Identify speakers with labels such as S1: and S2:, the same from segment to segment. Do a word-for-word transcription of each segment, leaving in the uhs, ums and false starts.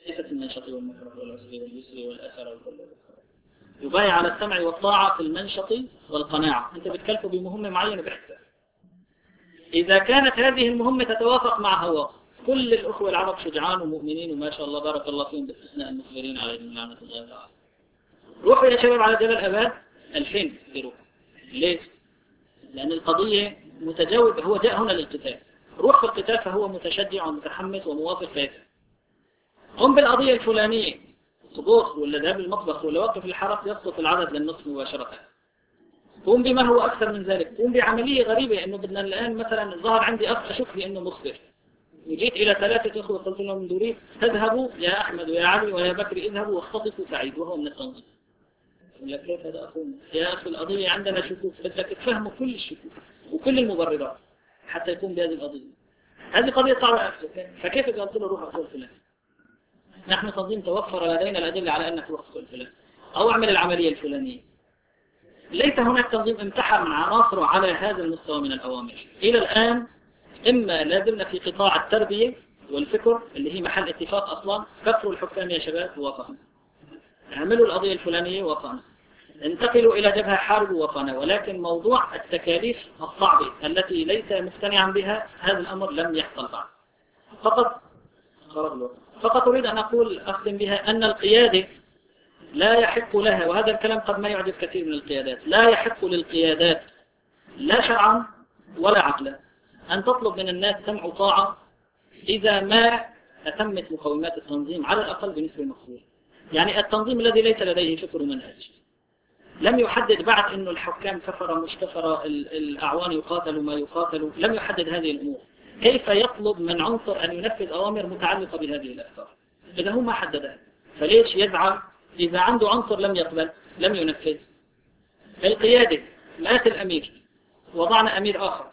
S1: ليست المنشط والمكره والعسر واليسر والأثر والكل. يبايع على السمع والطاعة في المنشط والقناعة. أنت بتكلفه بمهمة معينة بحثها. إذا كانت هذه المهمة تتوافق مع هواه، كل الأخوة العرب شجعان ومؤمنين وما شاء الله بارك الله فيهم باستثناء المصبرين عليهم لعنة الله تعالى. روحوا يا شباب على جبل أباد ألفين يروحوا. ليه؟ لأن القضية متجاوب، هو جاء هنا للقتال. روح في القتال فهو متشجع ومتحمس وموافق فيفعل. قم بالقضية الفلانية، طبوخ ولا ذهاب المطبخ ولا وقف الحرس، يسقط العدد للنصف مباشرة. قوم بما هو أكثر من ذلك. قوم بعملية غريبة، إنه بدنا الآن مثلا ظهر عندي أخ أشك في إنه مخبر. جيت إلى ثلاثة أخوة قلت لهم من دوري تذهبوا يا أحمد ويا علي ويا بكر اذهبوا واختطفوا سعيد وهو من التنظيم. يقول لك كيف هذا أخونا؟ يا أخي القضية عندنا شكوك، بدك تفهموا كل الشكوك وكل المبررات حتى يقوم بهذه القضية. هذه قضية صعبة أكثر. فكيف قلت له روح أقول فلان؟ نحن تنظيم توفر لدينا الأدلة على أنك تروح تقول فلان أو أعمل العملية الفلانية. ليس هناك تنظيم امتحن عناصره على هذا المستوى من الأوامر إلى الآن. إما لازلنا في قطاع التربية والفكر اللي هي محل اتفاق أصلا. كفروا الحكام يا شباب ووافقنا، اعملوا القضية الفلانية ووافقنا، انتقلوا إلى جبهة حرب ووافقنا. ولكن موضوع التكاليف الصعبة التي ليس مقتنعا بها، هذا الأمر لم يحصل بعد. فقط فقط أريد أن أقول أختم بها أن القيادة لا يحق لها، وهذا الكلام قد ما يعجب كثير من القيادات، لا يحق للقيادات لا شرعا ولا عقلا أن تطلب من الناس سمع وطاعة إذا ما أتمت مقومات التنظيم على الأقل بنسبة مقبولة. يعني التنظيم الذي ليس لديه فكر ومنهج، لم يحدد بعد أنه الحكام كفر مش كفر، الأعوان يقاتلوا ما يقاتلوا، لم يحدد هذه الأمور. كيف يطلب من عنصر أن ينفذ أوامر متعلقة بهذه الأفكار إذا هو ما حددها؟ فليش يزعل إذا عنده عنصر لم يقبل لم ينفذ؟ القيادة مات الأمير وضعنا أمير آخر.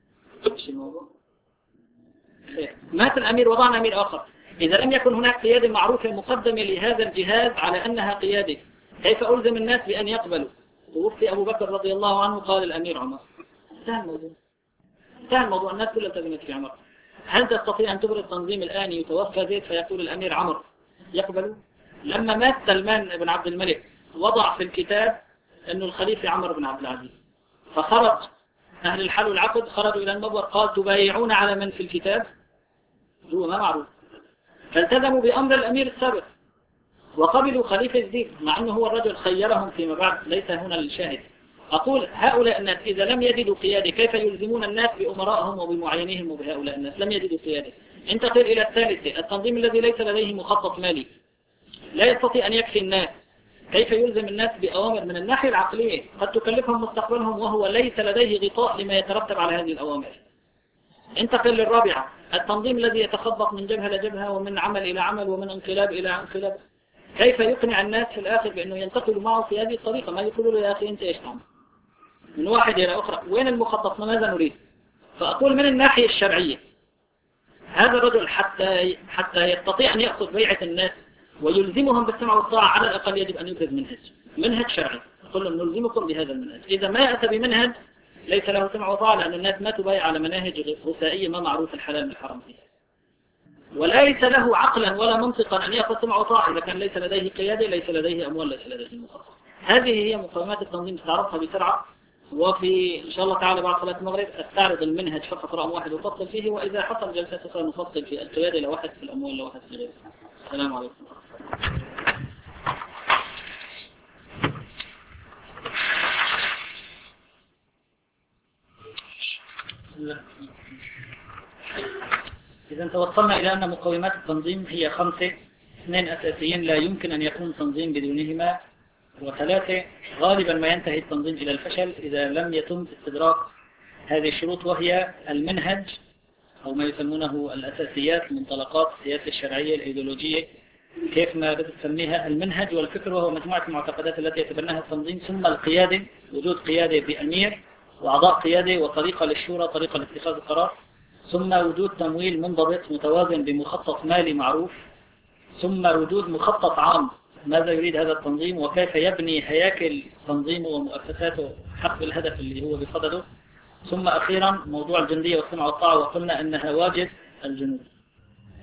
S1: مات الأمير وضعنا أمير آخر. إذا لم يكن هناك قيادة معروفة مقدمة لهذا الجهاز على أنها قيادة، كيف ألزم الناس بأن يقبلوا؟ توفي أبو بكر رضي الله عنه قال الأمير عمر. انتهى الموضوع. انتهى الموضوع. الناس كلها التزمت في عمر. هل تستطيع أن تبرر التنظيم الآن يتوفى زيد فيقول الأمير عمر؟ يقبلوا؟ لما مات سلمان بن عبد الملك وضع في الكتاب أنه الخليفة عمر بن عبد العزيز، فخرج أهل الحل والعقد خرجوا إلى المبور قال تبايعون على من في الكتاب؟ هو ما معروف. فالتزموا بأمر الأمير السابق وقبلوا خليفة جديد مع أنه هو الرجل خيرهم فيما بعد. ليس هنا الشاهد. أقول هؤلاء الناس إذا لم يجدوا قيادة كيف يلزمون الناس بأمرائهم وبمعينيهم وبهؤلاء الناس؟ لم يجدوا قيادة. انتقل إلى الثالثة، التنظيم الذي ليس لديه مخطط مالي لا يستطيع أن يكفي الناس. كيف يلزم الناس بأوامر من الناحية العقلية قد تكلفهم مستقبلهم وهو ليس لديه غطاء لما يترتب على هذه الأوامر؟ انتقل للرابعة، التنظيم الذي يتخبط من جبهة لجبهة ومن عمل إلى عمل ومن انقلاب إلى انقلاب. كيف يقنع الناس في الآخر بأنه ينتقلوا معه في هذه الطريقة؟ ما يقولوا له يا أخي أنت إيش تعمل من واحد إلى أخرى؟ وين المخطط؟ ماذا نريد؟ فأقول من الناحية الشرعية هذا الرجل حتى حتى يستطيع أن يأخذ بيعة الناس ويلزمهم بالسمع والطاعة على الأقل يجب أن يبرز منهج منهج شرعي. أقول لهم نلزمكم بهذا المنهج. إذا ما أتى بمنهج ليس له سمع وطاعة، لأن الناس ما تبايع على مناهج غثائية ما معروف الحلال من الحرام فيها، وليس له عقلا ولا منطقا أن يأخذ سمع وطاعة إذا كان ليس لديه قيادة، ليس لديه أموال، ليس لديه مخطط. هذه هي مقومات التنظيم، استعرضها بسرعة، وفي إن شاء الله تعالى بعد صلاة المغرب استعرض المنهج فقط رقم واحد وفصل فيه، وإذا حصل جلسات أخرى نفصل في القيادة لواحد، في الأموال لواحد، في غيره. السلام عليكم. إذا توصلنا إلى أن مقومات التنظيم هي خمسة، اثنين أساسيين لا يمكن أن يكون تنظيم بدونهما، وثلاثة غالبا ما ينتهي التنظيم إلى الفشل إذا لم يتم استدراك هذه الشروط، وهي المنهج أو ما يسمونه الأساسيات، المنطلقات، السياسة الشرعية، الإيديولوجية، كيف ما بدك تسميها، المنهج والفكر وهو مجموعة المعتقدات التي يتبناها التنظيم، ثم القيادة، وجود قيادة بأمير وأعضاء قيادة وطريقة للشورى، طريقة لاتخاذ القرار، ثم وجود تمويل منضبط متوازن بمخطط مالي معروف، ثم وجود مخطط عام ماذا يريد هذا التنظيم وكيف يبني هياكل تنظيمه ومؤسساته حسب الهدف اللي هو بصدده، ثم أخيرا موضوع الجندية والسمع والطاعة، وقلنا أنها واجب الجنود.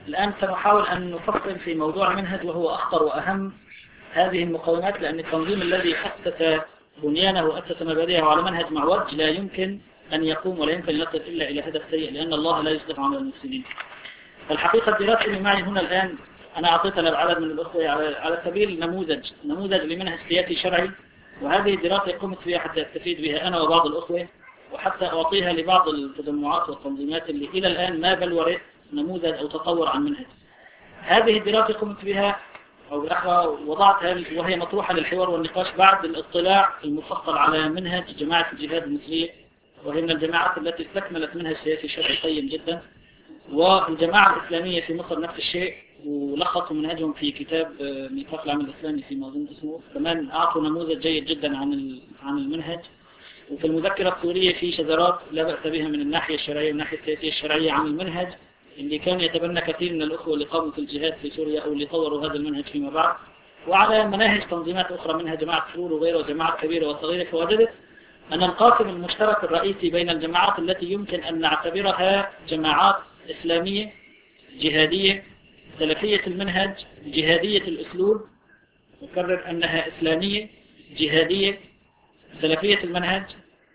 S1: الآن سنحاول أن نفصل في موضوع المنهج، وهو أخطر وأهم هذه المقومات، لأن التنظيم الذي أسس بنيانه وأسس مبادئه على منهج معوج لا يمكن أن يقوم ولا يمكن أن يصل إلا إلى هدف سيء، لأن الله لا يصلح عمل المفسدين. الحقيقة الدراسة اللي معي هنا الآن أنا أعطيتها للعدد من الأخوة على سبيل نموذج نموذج لمنهج سياسي شرعي، وهذه الدراسة قمت بها حتى أستفيد بها أنا وبعض الأخوة، وحتى أعطيها لبعض التجمعات والتنظيمات اللي إلى الآن ما بلورت نموذج أو تطور عن منهج. هذه الدراسة قمت بها أو بالأحرى وضعتها وهي مطروحة للحوار والنقاش بعد الاطلاع المفصل على منهج جماعة الجهاد المصرية، وهي من الجماعات التي استكملت منهج سياسي شرعي قيم جدا، والجماعة الإسلامية في مصر نفس الشيء، ولخصوا منهجهم في كتاب ميثاق العمل الإسلامي فيما أظن اسمه، كمان أعطوا نموذج جيد جدا عن عن المنهج. وفي المذكرة السورية في شذرات لا بأس بها من الناحية الشرعية والناحية السياسية الشرعية عن المنهج اللي كان يتبنى كثير من الأخوة اللي قاموا في الجهاد في سوريا أو اللي طوروا هذا المنهج فيما بعد، وعلى مناهج تنظيمات أخرى منها جماعة سرور وغيرها وجماعات كبيرة وصغيرة. فوجدت أن القاسم المشترك الرئيسي بين الجماعات التي يمكن أن نعتبرها جماعات إسلامية جهادية سلفية المنهج جهادية الأسلوب، أكرر أنها إسلامية جهادية سلفية المنهج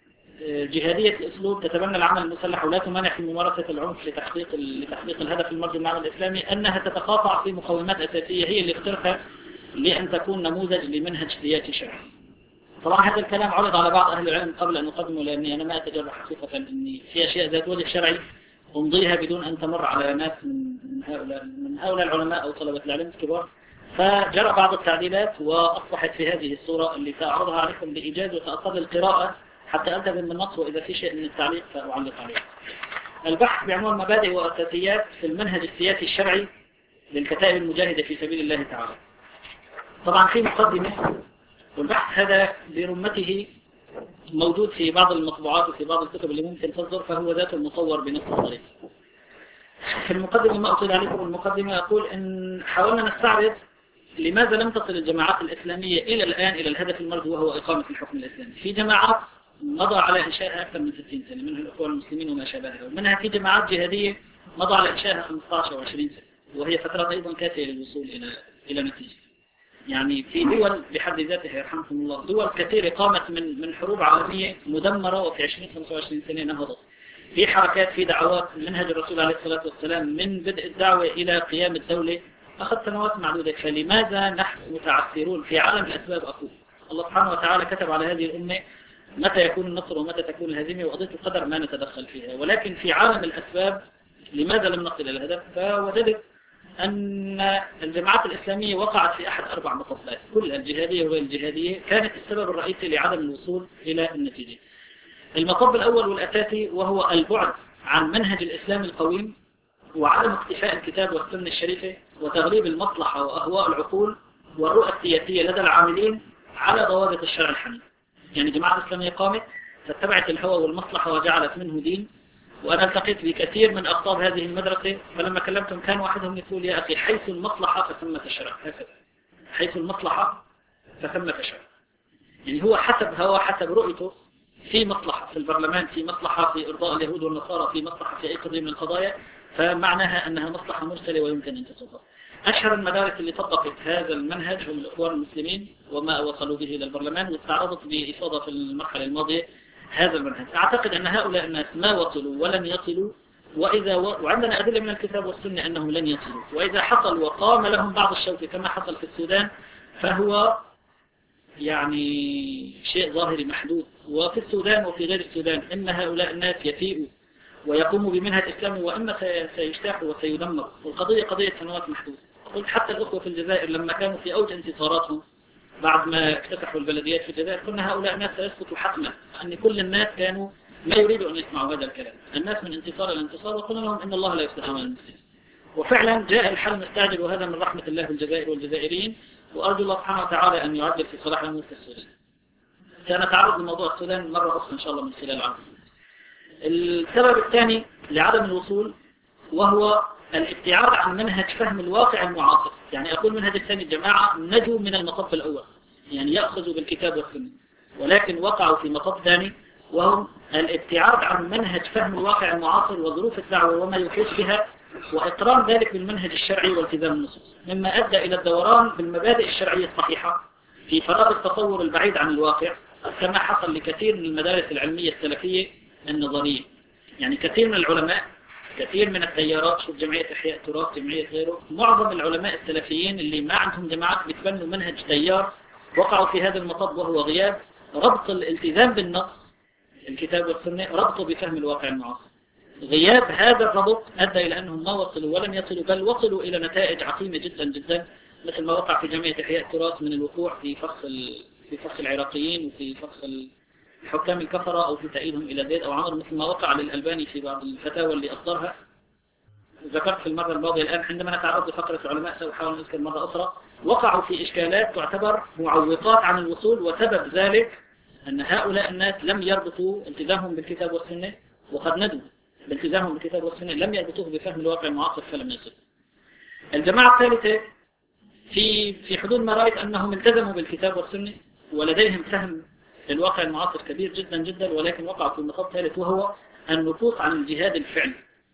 S1: جهادية الأسلوب، تتبنى العمل المسلح ولا تمانع في ممارسة العنف لتحقيق لتحقيق الهدف المرجو من العمل الإسلامي، أنها تتقاطع في مقومات أساسية هي اللي اخترتها لأن تكون نموذج لمنهج سياسي شرعي. طبعا هذا الكلام عرض على بعض أهل العلم قبل أن أقدمه، لأني أنا ما أتجرأ حقيقة أني في أشياء ذات وجه شرعي أمضيها بدون أن تمر على ناس من هؤلاء من هؤلاء العلماء أو طلبة العلم الكبار، فجرى بعض التعديلات وأصبحت في هذه الصورة اللي سأعرضها عليكم بإيجاز، وسأصل القراءة حتى ألتزم بالنص، وإذا في شيء من التعليق فأعلق عليه. البحث بعنوان مبادئ وأساسيات في المنهج السياسي الشرعي للكتائب المجاهدة في سبيل الله تعالى. طبعا في مقدمة، والبحث هذا برمته موجود في بعض المطبوعات وفي بعض الكتب اللي ممكن تصدر، فهو ذاته مصور بنفس الطريقة. في المقدمة ما أطيل عليكم المقدمة أقول إن حاولنا نستعرض لماذا لم تصل الجماعات الإسلامية إلى الآن إلى الهدف المرجو وهو إقامة الحكم الإسلامي. في جماعات مضى على إنشائها أكثر من ستين سنة، منها الأخوان المسلمين وما شابهها، ومنها في جماعات جهادية مضى على إنشائها خمسة عشر أو عشرين سنة، وهي فترات أيضا كافية للوصول إلى إلى نتيجة. يعني في دول بحد ذاتها يرحمكم الله دول كثيرة قامت من من حروب عالمية مدمرة، وفي عشرين خمسة وعشرين سنة نهضت. في حركات في دعوات منهج الرسول عليه الصلاة والسلام من بدء الدعوة إلى قيام الدولة أخذ سنوات معدودة، فلماذا نحن متعثرون في عالم الأسباب؟ أقول الله سبحانه وتعالى كتب على هذه الأمة متى يكون النصر ومتى تكون الهزيمة، وقضية القدر ما نتدخل فيها، ولكن في عالم الأسباب لماذا لم نصل إلى الهدف؟ فوجدت أن الجماعات الإسلامية وقعت في أحد أربع مطبات، كل الجهادية وغير الجهادية كانت السبب الرئيسي لعدم الوصول إلى النتيجة. المطب الأول والأساسي وهو البعد عن منهج الإسلام القويم، وعدم اقتفاء الكتاب والسنة الشريفة، وتغليب المصلحة وأهواء العقول والرؤى السياسية لدى العاملين على ضوابط الشرع الحنيف. يعني الجماعة الإسلامية قامت فاتبعت الهوى والمصلحة وجعلت منه دين، وأنا التقيت بكثير من أقطاب هذه المدرسة، فلما كلمتهم كان واحدهم يقول يا أخي حيث المصلحة فثمة الشرع، هكذا حيث المصلحة فثمة الشرع. يعني هو حسب هو حسب رؤيته في مصلحة في البرلمان، في مصلحة في إرضاء اليهود والنصارى، في مصلحة في أي قضية من القضايا، فمعناها أنها مصلحة مرسلة ويمكن أن تطبق. أشهر المدارس اللي طبقت هذا المنهج هم الإخوان المسلمين وما وصلوا به إلى البرلمان، واستعرضت بإفاضة في المرحلة الماضية هذا المنهج. أعتقد أن هؤلاء الناس ما وصلوا ولن يصلوا، وإذا و... وعندنا أدلة من الكتاب والسنة أنهم لن يصلوا، وإذا حصل وقام لهم بعض الشوك كما حصل في السودان فهو يعني شيء ظاهري محدود. وفي السودان وفي غير السودان إن هؤلاء الناس يفيئوا ويقوموا بمنهج إسلامي، وإما سيجتاحوا وسيدمروا، والقضية قضية سنوات محدودة. قلت حتى الأخوة في الجزائر لما كانوا في أوج انتصاراتهم بعد ما اكتسحوا البلديات في الجزائر، قلنا هؤلاء الناس سيسقطوا حتما، أن كل الناس كانوا ما يريدوا أن يسمعوا هذا الكلام، الناس من انتصار إلى انتصار، وقلنا لهم إن الله لا يصلح عمل المفسدين. وفعلا جاء الحل مستعجل، وهذا من رحمة الله بالجزائر والجزائريين، وأرجو الله سبحانه وتعالى أن يعدل في صلاح الأمور في السودان. سنتعرض لموضوع السودان مرة أخرى إن شاء الله من خلال العرض. السبب الثاني لعدم الوصول وهو الابتعاد عن منهج فهم الواقع المعاصر. يعني أقول منهج الثاني الجماعة نجوا من المطب الأول، يعني يأخذوا بالكتاب والسنة، ولكن وقعوا في مطب ثاني وهم الابتعاد عن منهج فهم الواقع المعاصر وظروف الدعوة وما يحيط بها وإقرار ذلك بالمنهج الشرعي والتزام النصوص، مما أدى إلى الدوران بالمبادئ الشرعية الصحيحة في فراغ التصور البعيد عن الواقع، كما حصل لكثير من المدارس العلمية السلفية النظرية. يعني كثير من العلماء، كثير من التيارات، شوف جمعية إحياء التراث، جمعية غيره، معظم العلماء السلفيين اللي ما عندهم جماعات بيتبنوا منهج تيار وقعوا في هذا المطب، وهو غياب ربط الالتزام بالنص الكتاب والسنة ربطه بفهم الواقع المعاصر. غياب هذا الربط أدى إلى أنهم ما وصلوا ولم يصلوا، بل وصلوا إلى نتائج عقيمة جدا جدا، مثل ما وقع في جمعية إحياء التراث من الوقوع في فخ في فخ العراقيين وفي فخ حكام الكفرة أو في تأييدهم إلى زيد أو عمر، مثل ما وقع للألباني في بعض الفتاوى اللي أصدرها. ذكرت في المرة الماضية، الآن عندما نتعرض لفقرة العلماء سأحاول أذكر مرة أخرى، وقعوا في إشكالات تعتبر معوقات عن الوصول، وسبب ذلك أن هؤلاء الناس لم يربطوا التزامهم بالكتاب والسنة، وقد ندوا بالتزامهم بالكتاب والسنة لم يربطوه بفهم الواقع المعاصر فلم يصل. الجماعة الثالثة في في حدود ما رأيت أنهم التزموا بالكتاب والسنة ولديهم فهم للواقع المعاصر كبير جدا جدا، ولكن وقعوا في مطب ثالث، وهو النكوص عن الجهاد الفعلي.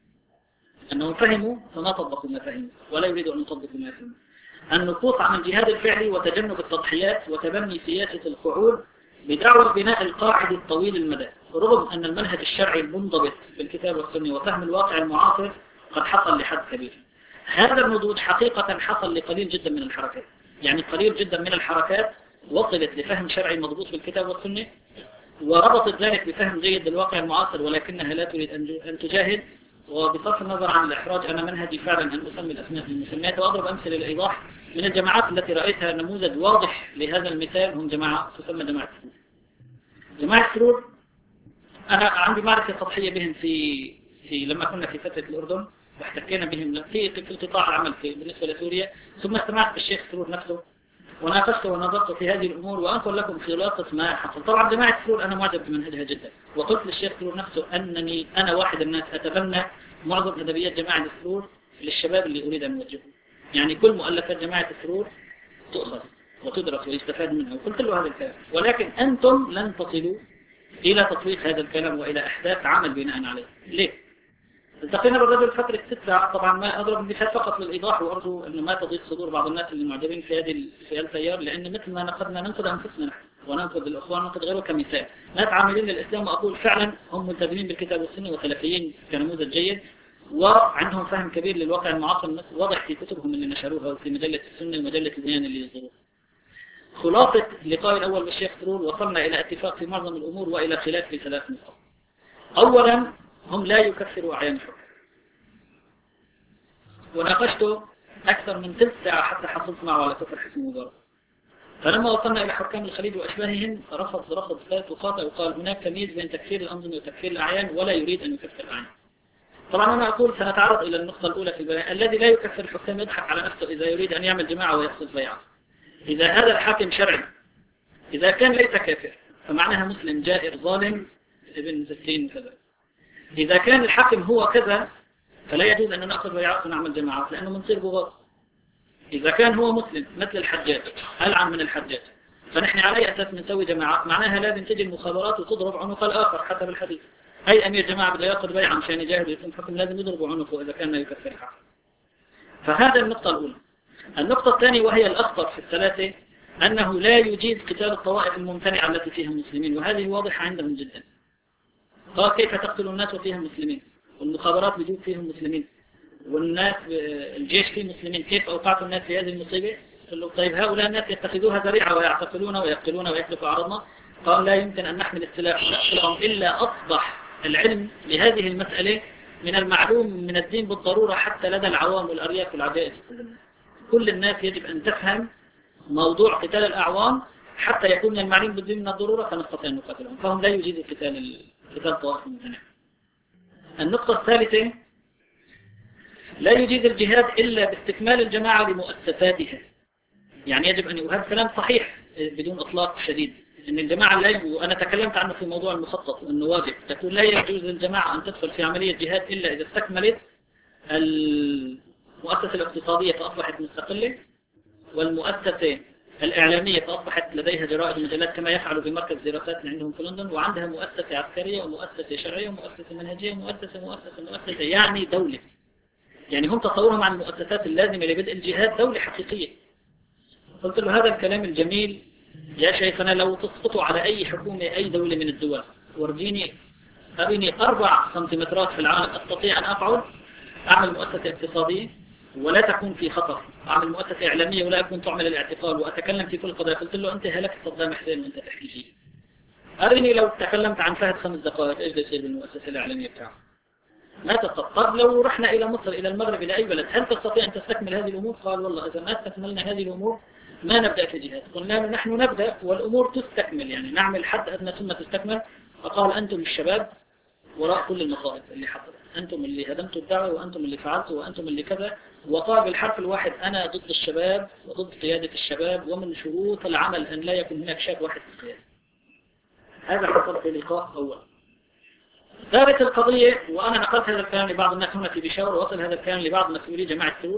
S1: أنهم فهموا فما طبقوا ما فهموا ولا يريدوا أن يطبقوا ما فهموا. النكوص عن الجهاد الفعلي وتجنب التضحيات وتبني سياسة القعود بدعوى بناء القاعدة الطويل المدى، رغم أن المنهج الشرعي المنضبط بالكتاب والسنة وفهم الواقع المعاصر قد حصل لحد كبير. هذا النضوج حقيقة حصل لقليل جدا من الحركات، يعني قليل جدا من الحركات وصلت لفهم شرعي مضبوط بالكتاب والسنة وربطت ذلك بفهم جيد للواقع المعاصر، ولكنها لا تريد أن تجاهد. وبصرف النظر عن الإحراج، أنا منهجي فعلا أن أسمي الأسماء بالمسميات، وأضرب أمثلة للإيضاح. من الجماعات التي رأيتها نموذج واضح لهذا المثال هم جماعة تسمى جماعة سرور. جماعة سرور أنا عندي معرفة سطحية بهم في في لما كنا في فترة الأردن، واحتكينا بهم في في قطاع العمل في بالنسبة لسوريا، ثم استمعت بالشيخ سرور نفسه وناقشت ونظرت في هذه الأمور، وأنقل لكم خلاصة ما حصل. طبعا جماعة سرور أنا معجب بمنهجها جدا، وقلت للشيخ سرور نفسه أنني أنا واحد الناس أتبنى معظم أدبيات جماعة سرور للشباب اللي أريد أن أوجهه. يعني كل مؤلفات جماعة سرور تؤخذ وتدرس ويستفاد منها، وقلت له هذا الكلام، ولكن أنتم لن تصلوا إلى تطبيق هذا الكلام وإلى إحداث عمل بناء عليه. ليه؟ التقينا بالرجل فترة ست ساعات، طبعا ما أضرب المثال فقط للإيضاح، وأرجو أنه ما تضيق صدور بعض الناس اللي معجبين في هذه في التيار، لأن مثل ما نقدنا ننقد أنفسنا نحن وننقد الأخوان وننقد غيره كمثال. ناس عاملين للإسلام وأقول فعلا هم ملتزمين بالكتاب والسنة وسلفيين كنموذج جيد، وعندهم فهم كبير للواقع المعاصر واضح في كتبهم اللي نشروها وفي مجلة السنة ومجلة البيان اللي يصدروها. خلاصة اللقاء الأول بالشيخ سرور، وصلنا إلى اتفاق في معظم الأمور وإلى خلاف في ثلاث نقاط. أولا، هم لا يكفروا أعيان الحكم، وناقشته أكثر من ثلث ساعة حتى حصلت معه على كفر حسن مبارك. فلما وصلنا إلى حكام الخليج وأشباههم رفض رفض ثلاث وقاطع، وقال هناك تمييز بين تكفير الأنظمة وتكفير الأعيان، ولا يريد أن يكفر الأعيان. طبعا أنا أقول سنتعرض إلى النقطة الأولى في البيان. الذي لا يكفر الحكام يضحك على نفسه إذا يريد أن يعمل جماعة ويحصل بيعة. إذا هذا الحاكم شرعي إذا كان ليس كافر فمعناها مسلم جائر ظالم ابن ستين كذا. إذا كان الحاكم هو كذا فلا يجوز أن نأخذ بيعات ونعمل جماعات، لأنه منصير بغاض. إذا كان هو مسلم مثل الحجاج ألعن من الحجاج، فنحن على أي أساس نسوي جماعات؟ معناها لازم تجي المخابرات وتضرب عنق الآخر حسب الحديث. أي أمير جماعة بده يأخذ بيعة مشان يجاهد ويقيم حكم لازم يضربوا عنقه إذا كان لا يكفر الحاكم. فهذا النقطة الأولى. النقطة الثانية وهي الأخطر في الثلاثة، أنه لا يجيز قتال الطوائف الممتنعة التي فيها مسلمين، وهذه واضحة عندهم جدا. قال كيف تقتل الناس وفيهم مسلمين، والمخابرات بيجوب فيهم مسلمين، والناس الجيش فيه مسلمين، كيف أوقعتوا الناس في هذه المصيبة؟ قال له طيب هؤلاء الناس يتخذوها ذريعة ويعتقلون ويقتلون ويحلفوا أعراضنا. قال لا يمكن أن نحمل السلاح ونقتلهم إلا أصبح العلم لهذه المسألة من المعلوم من الدين بالضرورة حتى لدى العوام والأرياف والعجائز. كل الناس يجب أن تفهم موضوع قتال الأعوام حتى يكون من المعلوم بالدين من الضرورة فنستطيع أن نقاتلهم، فهم لا يجيز قتال قتال الطوائف الممتنعة. النقطة الثالثة، لا يجيز الجهاد إلا باستكمال الجماعة لمؤسساتها. يعني يجب أن وهذا كلام صحيح بدون إطلاق شديد، أن الجماعة لا يجب، وأنا تكلمت عنه في موضوع المخطط وأنه واجب، تقول لا يجوز الجماعة أن تدخل في عملية جهاد إلا إذا استكملت المؤسسة الاقتصادية فأصبحت مستقلة، والمؤسسة الإعلامية فأصبحت لديها جرائد ومجلات كما يفعلوا بمركز دراسات اللي عندهم في لندن، وعندها مؤسسة عسكرية ومؤسسة شرعية ومؤسسة منهجية ومؤسسة مؤسسة مؤسسة يعني دولة. يعني هم تصورهم عن المؤسسات اللازمة لبدء الجهاد دولة حقيقية. قلت له هذا الكلام الجميل يا شيخنا لو تسقطوا على أي حكومة أي دولة من الدول ورجيني أريني أربع سنتيمترات في العالم أستطيع أن أفعل، أعمل مؤسسة اقتصادية ولا تكون في خطر، أعمل مؤسسة إعلامية ولا أكون تعمل الاعتقال وأتكلم في كل قضايا. قلت له أنت هلكت صدام حسين وأنت تحكي فيه. أريني لو تكلمت عن فهد خمس دقائق إيش بيصير بالمؤسسة الإعلامية بتاعه؟ ما تستطيع. طب لو رحنا إلى مصر إلى المغرب إلى أي بلد هل تستطيع أن تستكمل هذه الأمور؟ قال والله إذا ما استكملنا هذه الأمور ما نبدأ في الجهاد. قلنا له نحن نبدأ والأمور تستكمل، يعني نعمل حد أدنى ثم تستكمل. فقال أنتم الشباب وراء كل المصائب اللي حصلت، أنتم اللي هدمتوا الدعوة وأنتم اللي فعلتوا وأنتم اللي كذا. وقال بالحرف الواحد أنا ضد الشباب وضد قيادة الشباب، ومن شروط العمل أن لا يكون هناك شاب واحد في القيادة. هذا حصل في لقاء أول. ثابت القضية، وأنا نقلت هذا الكلام لبعض الناس هنا في بشاور، ووصل هذا الكلام لبعض مسؤولي جماعة ثور،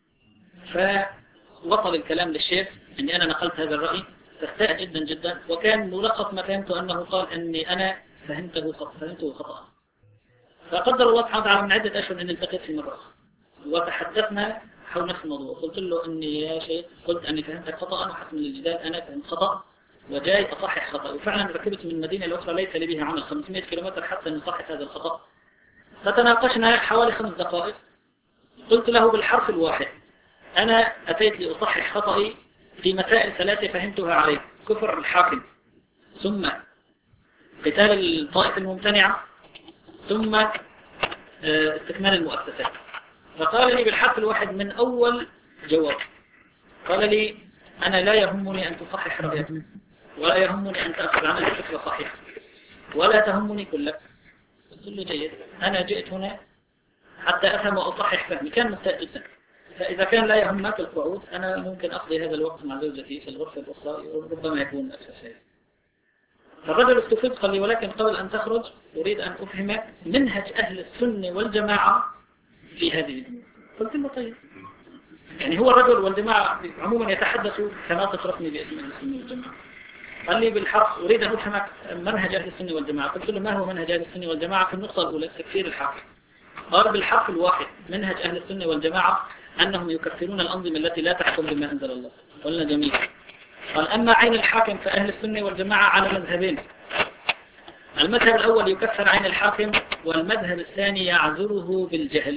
S1: فوصل الكلام للشيخ أني أنا نقلت هذا الرأي، فاستاء جدا جدا، وكان ملخص ما فهمته أنه قال أني أنا فهمته خطأ فهمته خطأ. فقدر الله سبحانه وتعالى من عدة أشهر أن التقيت في مرة وتحدثنا حول نفس الموضوع. قلت له أني يا شيخ قلت أني فهمتك خطأ وحسم الجدال أنا فهمت خطأ وجاي أصحح خطأ، وفعلا ركبت من مدينة لأخرى ليس لي بها عمل خمسمائة كيلومتر حتى نصحح هذا الخطأ. فتناقشنا حوالي خمس دقائق. قلت له بالحرف الواحد أنا أتيت لأصحح خطأي في مسائل ثلاثة فهمتها عليه: كفر الحاكم، ثم قتال الطائفة الممتنعة، ثم استكمال المؤسسات. فقال لي بالحرف الواحد من أول جواب، قال لي أنا لا يهمني أن تصحح رأيك، ولا يهمني أن تأخذ عنها فكرة صحيحة، ولا تهمني كلك. قلت له جيد، أنا جئت هنا حتى أفهم وأصحح فهمي. كان مستاء جدا. فإذا كان لا يهمك القعود أنا ممكن أقضي هذا الوقت مع زوجتي في الغرفة الأخرى، ربما يكون أكثر فائدة. فالرجل استفيد قال لي ولكن قبل أن تخرج أريد أن أفهمك منهج أهل السنة والجماعة في هذه الأمور. قلت له طيب. يعني هو الرجل والجماعة عموما يتحدثوا كما تصرفني باسم أهل السنة والجماعة. قال لي بالحرف أريد أن أفهمك منهج أهل السنة والجماعة. قلت له ما هو منهج أهل السنة والجماعة في النقطة الأولى تكفير الحاكم. قال بالحرف الواحد منهج أهل السنة والجماعة أنهم يكفرون الأنظمة التي لا تحكم بما أنزل الله. قلنا جميل. قال أما عين الحاكم فأهل السنة والجماعة على مذهبين: المذهب الأول يكفر عين الحاكم، والمذهب الثاني يعذره بالجهل.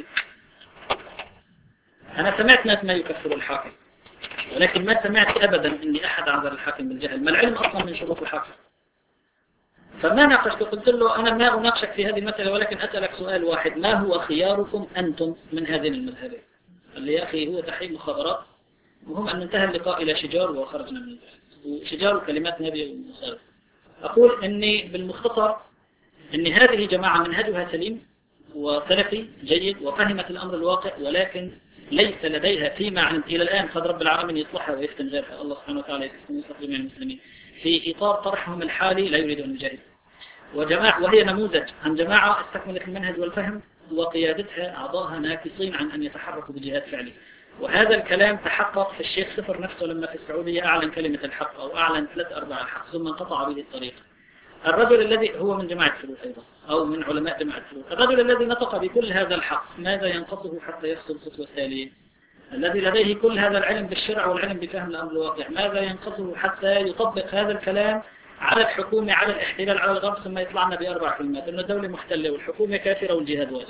S1: أنا سمعت ناس ما يكفروا الحاكم، ولكن ما سمعت أبدا أني أحد عذر الحاكم بالجهل. ما العلم أصلا من شروط الحاكم؟ فما ناقشت. قلت له أنا ما أناقشك في هذه المسألة، ولكن أسألك سؤال واحد: ما هو خياركم أنتم من هذين المذهبين؟ قال لي يا أخي هو تحريم مخابرات، وهم أن انتهى اللقاء إلى شجار وخرجنا من البحث، وشجار كلمات نبي ومصارف. أقول أني بالمختصر أن هذه جماعة منهجها سليم وسلفي جيد وفهمت الأمر الواقع، ولكن ليس لديها فيما علمت إلى الآن، قد رب العالمين يصلحها ويفتن غيرها، الله سبحانه وتعالى يصلح جميع المسلمين، في إطار طرحهم الحالي لا يريد أن يجاهد. وجماعة وهي نموذج عن جماعة استكملت المنهج والفهم، وقيادتها أعضاءها ناكصين عن أن يتحركوا بجهاد فعلي. وهذا الكلام تحقق في الشيخ صفر نفسه لما في السعودية أعلن كلمة الحق أو أعلن ثلاث أرباع الحق ثم انقطع به الطريق. الرجل الذي هو من جماعة ثلوث أيضا أو من علماء جماعة ثلوث، الرجل الذي نطق بكل هذا الحق ماذا ينقصه حتى يخطو الخطوة التالية؟ الذي لديه كل هذا العلم بالشرع والعلم بفهم الأمر الواقع ماذا ينقصه حتى يطبق هذا الكلام على الحكومة، على الاحتلال، على الغرب، ثم يطلع لنا بأربع كلمات إنه الدولة محتلة والحكومة كافرة والجهاد واجب.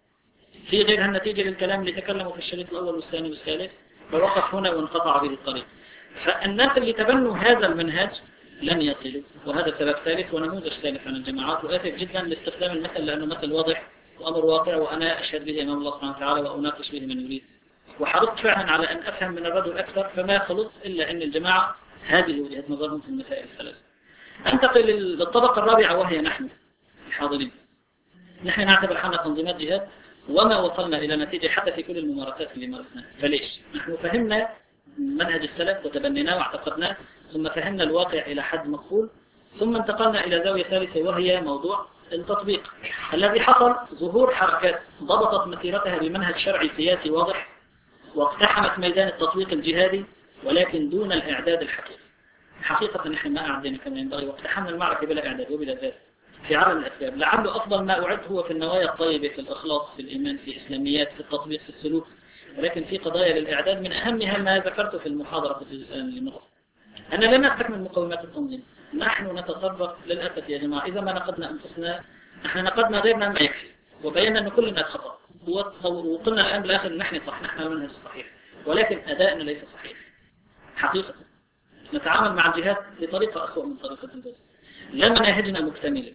S1: في غير هالنتيجة للكلام اللي تكلموا في الشريط الأول والثاني والثالث، فوقف هنا وانقطع به الطريق. فالناس اللي تبنوا هذا المنهج لن يصلوا، وهذا سبب ثالث ونموذج ثالث عن الجماعات. وآسف جدا لاستخدام المثل لأنه مثل واضح وأمر واقع، وأنا أشهد به أمام الله سبحانه وتعالى وأناقش به من يريد. وحرصت فعلا على أن أفهم من الرجل أكثر، فما خلص إلا أن الجماعة هذه وجهة نظرهم في المسائل الثلاث. أنتقل للطبقة الرابعة وهي نحن الحاضرين. نحن نعتبر حالنا تنظيمات جهاد وما وصلنا إلى نتيجة حتى في كل الممارسات اللي مارسناها. فليش؟ نحن فهمنا منهج السلف وتبنيناه واعتقدناه، ثم فهمنا الواقع إلى حد مقبول، ثم انتقلنا إلى زاوية ثالثة وهي موضوع التطبيق. الذي حصل ظهور حركات ضبطت مسيرتها بمنهج شرعي سياسي واضح واقتحمت ميدان التطبيق الجهادي، ولكن دون الإعداد الحقيقي. حقيقة نحن ما أعدنا كما ينبغي، واقتحمنا المعركة بلا إعداد وبلا ذات. في عالم الأسباب. لعله أفضل ما أعد هو في النوايا الطيبة، في الإخلاص، في الإيمان، في إسلاميات، في التطبيق، في السلوك، ولكن في قضايا للإعداد من أهمها ما ذكرته في المحاضرة الآن. أنا لن أستكمل مقومات التنظيم. نحن نتصرف للأسف يا جماعة، إذا ما نقدنا أنفسنا نحن نقدنا غيرنا ما يكفي، وبينا أن كل الناس خطأ، وقلنا الآن بالآخر نحن صح، نحن المنهج الصحيح، ولكن أدائنا ليس صحيح حقيقة. نتعامل مع الجهات بطريقة أسوأ من طريقة الجهات، لا مناهجنا مكتملة،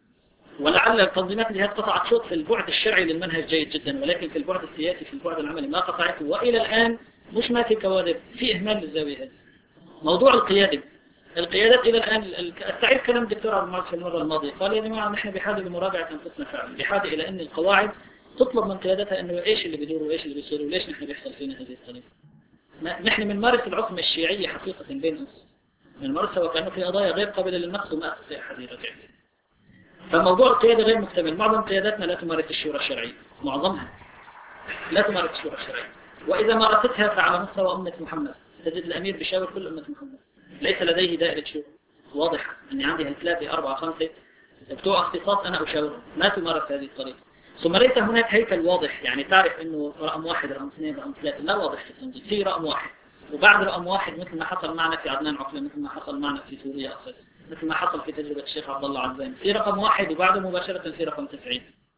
S1: ولعل تنظيمات الجهات قطعت شوط في البعد الشرعي للمنهج جيد جدا، ولكن في البعد السياسي، في البعد العملي ما قطعته، وإلى الآن مش ما في كوادر، في إهمال للزاوية هذه. موضوع القيادة، القيادات إلى الآن استعيد كلام الدكتور عبد المعز في المرة الماضية، قال يا جماعة نحن بحاجة لمراجعة أنفسنا فعلا، بحاجة إلى أن القواعد تطلب من قيادتها أنه إيش اللي بيدور وإيش اللي بيصير وليش نحن بيحصل فينا هذه الطريقة. نحن بنمارس العصمة الشيعية حقيقة بين أنفسنا، بنمارسها وكأنه في قضايا غير قابلة للنقص وما أستطيع أحد يرجع فيها. فموضوع القيادة غير مكتمل، معظم قياداتنا لا تمارس الشورى الشرعية، معظمها لا تمارس الشورى الشرعية، وإذا مارستها فعلى مستوى أمة محمد. تجد الأمير بيشاور كل أمة محمد، ليس لديه دائرة شورى واضحة أني عندي ثلاثة أربعة خمسة بتوع اختصاص أنا أشاورهم، ما تمارس هذه الطريقة. ثم ليس هناك هيكل واضح، يعني تعرف أنه رقم واحد رقم اثنين رقم ثلاثة، لا واضح في التنظيم، في رقم واحد وبعد رقم واحد، مثل ما حصل معنا في عدنان عقلة، مثل ما حصل معنا في سوريا أسد، مثل ما حصل في تجربة الشيخ عبد الله عزام، في رقم واحد وبعده مباشرة في رقم تسعين.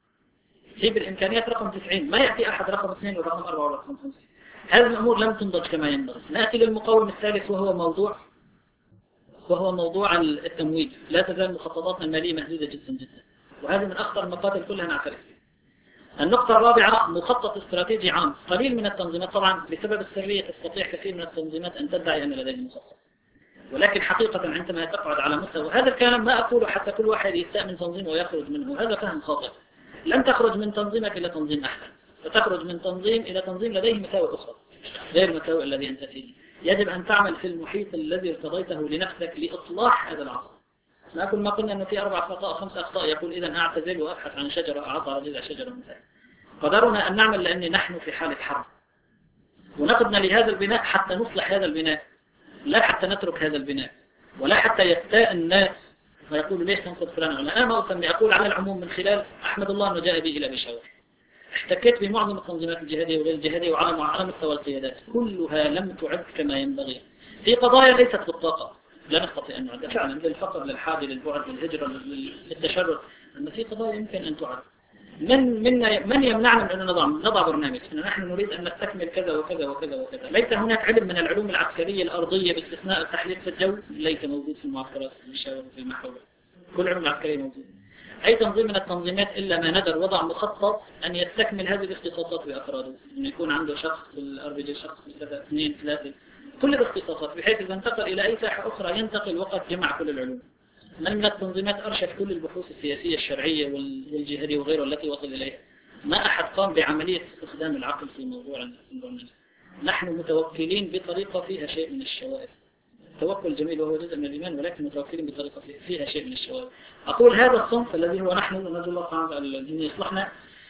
S1: في بالإمكانيات رقم تسعين، ما يأتي أحد رقم اثنين ورقم أربعة ورقم خمسة. هذه الأمور لم تنضج كما ينبغي. نأتي للمقوم الثالث وهو موضوع وهو موضوع التمويل. لا تزال مخططاتنا المالية مهزوزة جدا جدا، وهذه من أخطر المقاتل كلها نعترف بها. النقطة الرابعة مخطط استراتيجي عام. قليل من التنظيمات طبعا بسبب السرية تستطيع كثير من التنظيمات أن تدعي أن لديه مخطط، ولكن حقيقة عندما تقعد على مستوى هذا الكلام ما أقوله حتى كل واحد يستأمن تنظيم ويخرج منه، هذا فهم خاطئ. لن تخرج من تنظيمك إلى تنظيم أحسن، ستخرج من تنظيم إلى تنظيم لديه مساوئ أخرى غير مساوئ الذي أنت فيه. يجب أن تعمل في المحيط الذي ارتضيته لنفسك لإصلاح هذا العصر. ما كل ما قلنا أنه في أربع أخطاء خمس أخطاء، يقول إذا أعتزل وأبحث عن شجرة أعطى على جذع شجرة مثال. قدرنا أن نعمل لأن نحن في حالة حرب، ونقدنا لهذا البناء حتى نصلح هذا البناء، لا حتى نترك هذا البناء، ولا حتى يستاء الناس ويقولوا ليش تنقد فلان. أنا ما أسمي، أقول على العموم من خلال أحمد الله أنه جاء بي إلى بشاور. احتكيت بمعظم التنظيمات الجهادية وغير الجهادية وعلى على مستوى القيادات، كلها لم تعد كما ينبغي. في قضايا ليست بالطاقة لا نستطيع أن نعدها فعلا، للفقر، للحاجة، للبعد، للهجرة، للتشرد، أما في قضايا يمكن أن تعد. من من من يمنعنا من أن نضع نضع برنامج أن نحن نريد أن نستكمل كذا وكذا وكذا وكذا. ليس هناك علم من العلوم العسكرية الأرضية باستثناء التحليل في الجو ليس موجود في المعسكرات في المشاور وفي المحاور، كل العلوم العسكرية موجودة. أي تنظيم من التنظيمات إلا ما ندر وضع مخطط أن يستكمل هذه الاختصاصات بأفراده، أن يكون عنده شخص في الار بي جي، شخص في كذا، اثنين ثلاثة، كل الاختصاصات، بحيث إذا انتقل إلى أي ساحة أخرى ينتقل وقد جمع كل العلوم. من التنظيمات أرشف كل البحوث السياسية الشرعية والجهادية وغيره التي وصل إليها. ما أحد قام بعملية استخدام العقل في موضوع البرنامج. نحن متوكلين بطريقة فيها شيء من الشوائب. التوكل جميل وهو جزء من الإيمان، ولكن متوكلين بطريقة فيها شيء من الشوائب. أقول هذا الصنف الذي هو نحن نرجو الله تعالى أن يصلحنا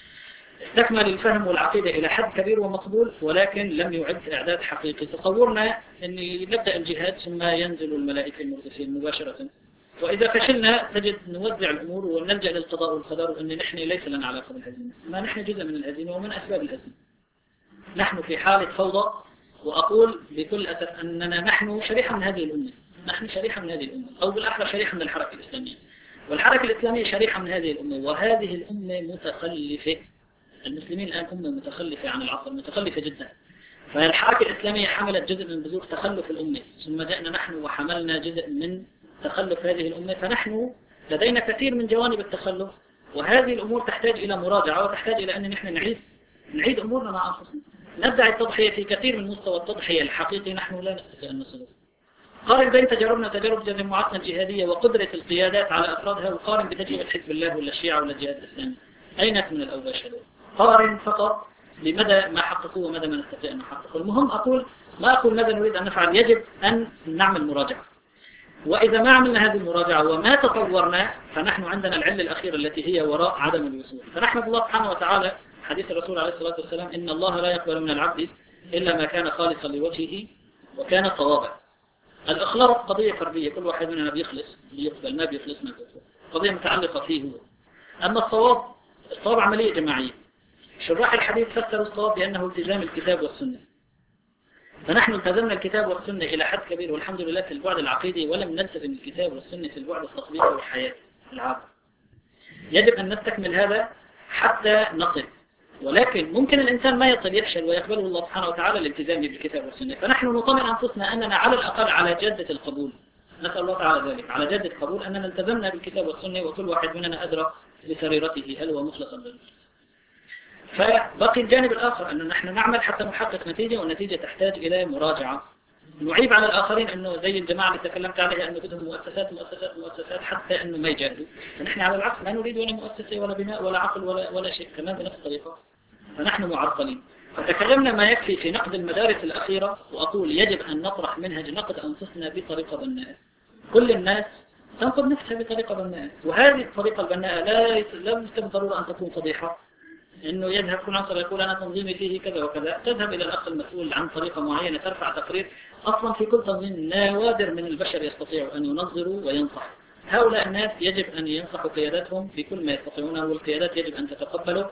S1: استكمل الفهم والعقيدة إلى حد كبير ومقبول، ولكن لم يعد إعداد حقيقي. تصورنا أن نبدأ الجهاد ثم ينزل الملائكة المردفين مباشرة، وإذا فشلنا تجد نوزع الأمور ونلجأ للقضاء والقدر، وأن نحن ليس لنا علاقة بالهزيمة، ما نحن جزء من الهزيمة ومن أسباب الهزيمة. نحن في حالة فوضى، وأقول بكل أسف أننا نحن شريحة من هذه الأمة، نحن شريحة من هذه الأمة، أو بالأحرى شريحة من الحركة الإسلامية، والحركة الإسلامية شريحة من هذه الأمة، وهذه الأمة متخلفة. المسلمين الآن أمة متخلفة عن العصر، متخلفة جدا. فالحركة الإسلامية حملت جزء من بذور تخلف الأمة، ثم جاءنا نحن وحملنا جزء من تخلف هذه الأمة، فنحن لدينا كثير من جوانب التخلف، وهذه الأمور تحتاج إلى مراجعة وتحتاج إلى أن نحن نعيد نعيد أمورنا مع أنفسنا. ندعي التضحية في كثير من مستوى التضحية الحقيقي نحن لا نستطيع أن نصله. قارن بين تجاربنا تجارب تجمعاتنا الجهادية وقدرة القيادات على أفرادها، وقارن بتجربة حزب الله ولا الشيعة ولا الجهاد الإسلامي. أين من الأوباش هذول؟ قارن فقط بمدى ما حققوا ومدى ما نستطيع أن نحققه. المهم أقول ما أقول ماذا نريد أن نفعل، يجب أن نعمل مراجعة. وإذا ما عملنا هذه المراجعة وما تطورنا فنحن عندنا العلة الأخيرة التي هي وراء عدم الوصول. فنحمد الله سبحانه وتعالى حديث الرسول عليه الصلاة والسلام إن الله لا يقبل من العبد إلا ما كان خالصا لوجهه وكان صوابا. الإخلاص قضية فردية، كل واحد مننا بيخلص بيقبل، ما بيخلص ما بيقبل. قضية متعلقة فيه هو. أما الصواب، الصواب عملية جماعية. شراح الحديث فسروا الصواب بأنه التزام الكتاب والسنة. فنحن التزمنا الكتاب والسنة إلى حد كبير والحمد لله في البعد العقيدي، ولم نلتزم الكتاب والسنة في البعد التطبيقي والحياتي العام. يجب أن نستكمل هذا حتى نصل، ولكن ممكن الإنسان ما يصل، يفشل ويقبله الله سبحانه وتعالى الالتزام بالكتاب والسنة. فنحن نطمئن أنفسنا أننا على الأقل على جادة القبول، نسأل الله تعالى ذلك، على جادة القبول أننا التزمنا بالكتاب والسنة، وكل واحد مننا أدرى بسريرته هل هو مخلص أم غير مخلص. فبقي الجانب الآخر أنه نحن نعمل حتى نحقق نتيجة، والنتيجة تحتاج إلى مراجعة. نعيب على الآخرين أنه زي الجماعة اللي تكلمت عليها أنه بدهم مؤسسات مؤسسات مؤسسات حتى أنه ما يجاهدوا، فنحن على العكس لا نريد ولا مؤسسة ولا بناء ولا عقل ولا ولا شيء، كمان بنفس الطريقة فنحن معرقلين. فتكلمنا ما يكفي في نقد المدارس الأخيرة، وأقول يجب أن نطرح منهج نقد أنفسنا بطريقة بناءة. كل الناس تنقد نفسها بطريقة بناءة، وهذه الطريقة البناءة لا لا بالضرورة أن تكون فضيحة. إنه يذهب كل عنصر يقول أنا تنظيمي فيه كذا وكذا، تذهب إلى الأخ المسؤول عن طريقة معينة، ترفع تقرير. أصلا في كل تنظيم نوادر من البشر يستطيعوا أن ينظروا وينصحوا. هؤلاء الناس يجب أن ينصحوا قياداتهم في كل ما يستطيعونه، والقيادات يجب أن تتقبله.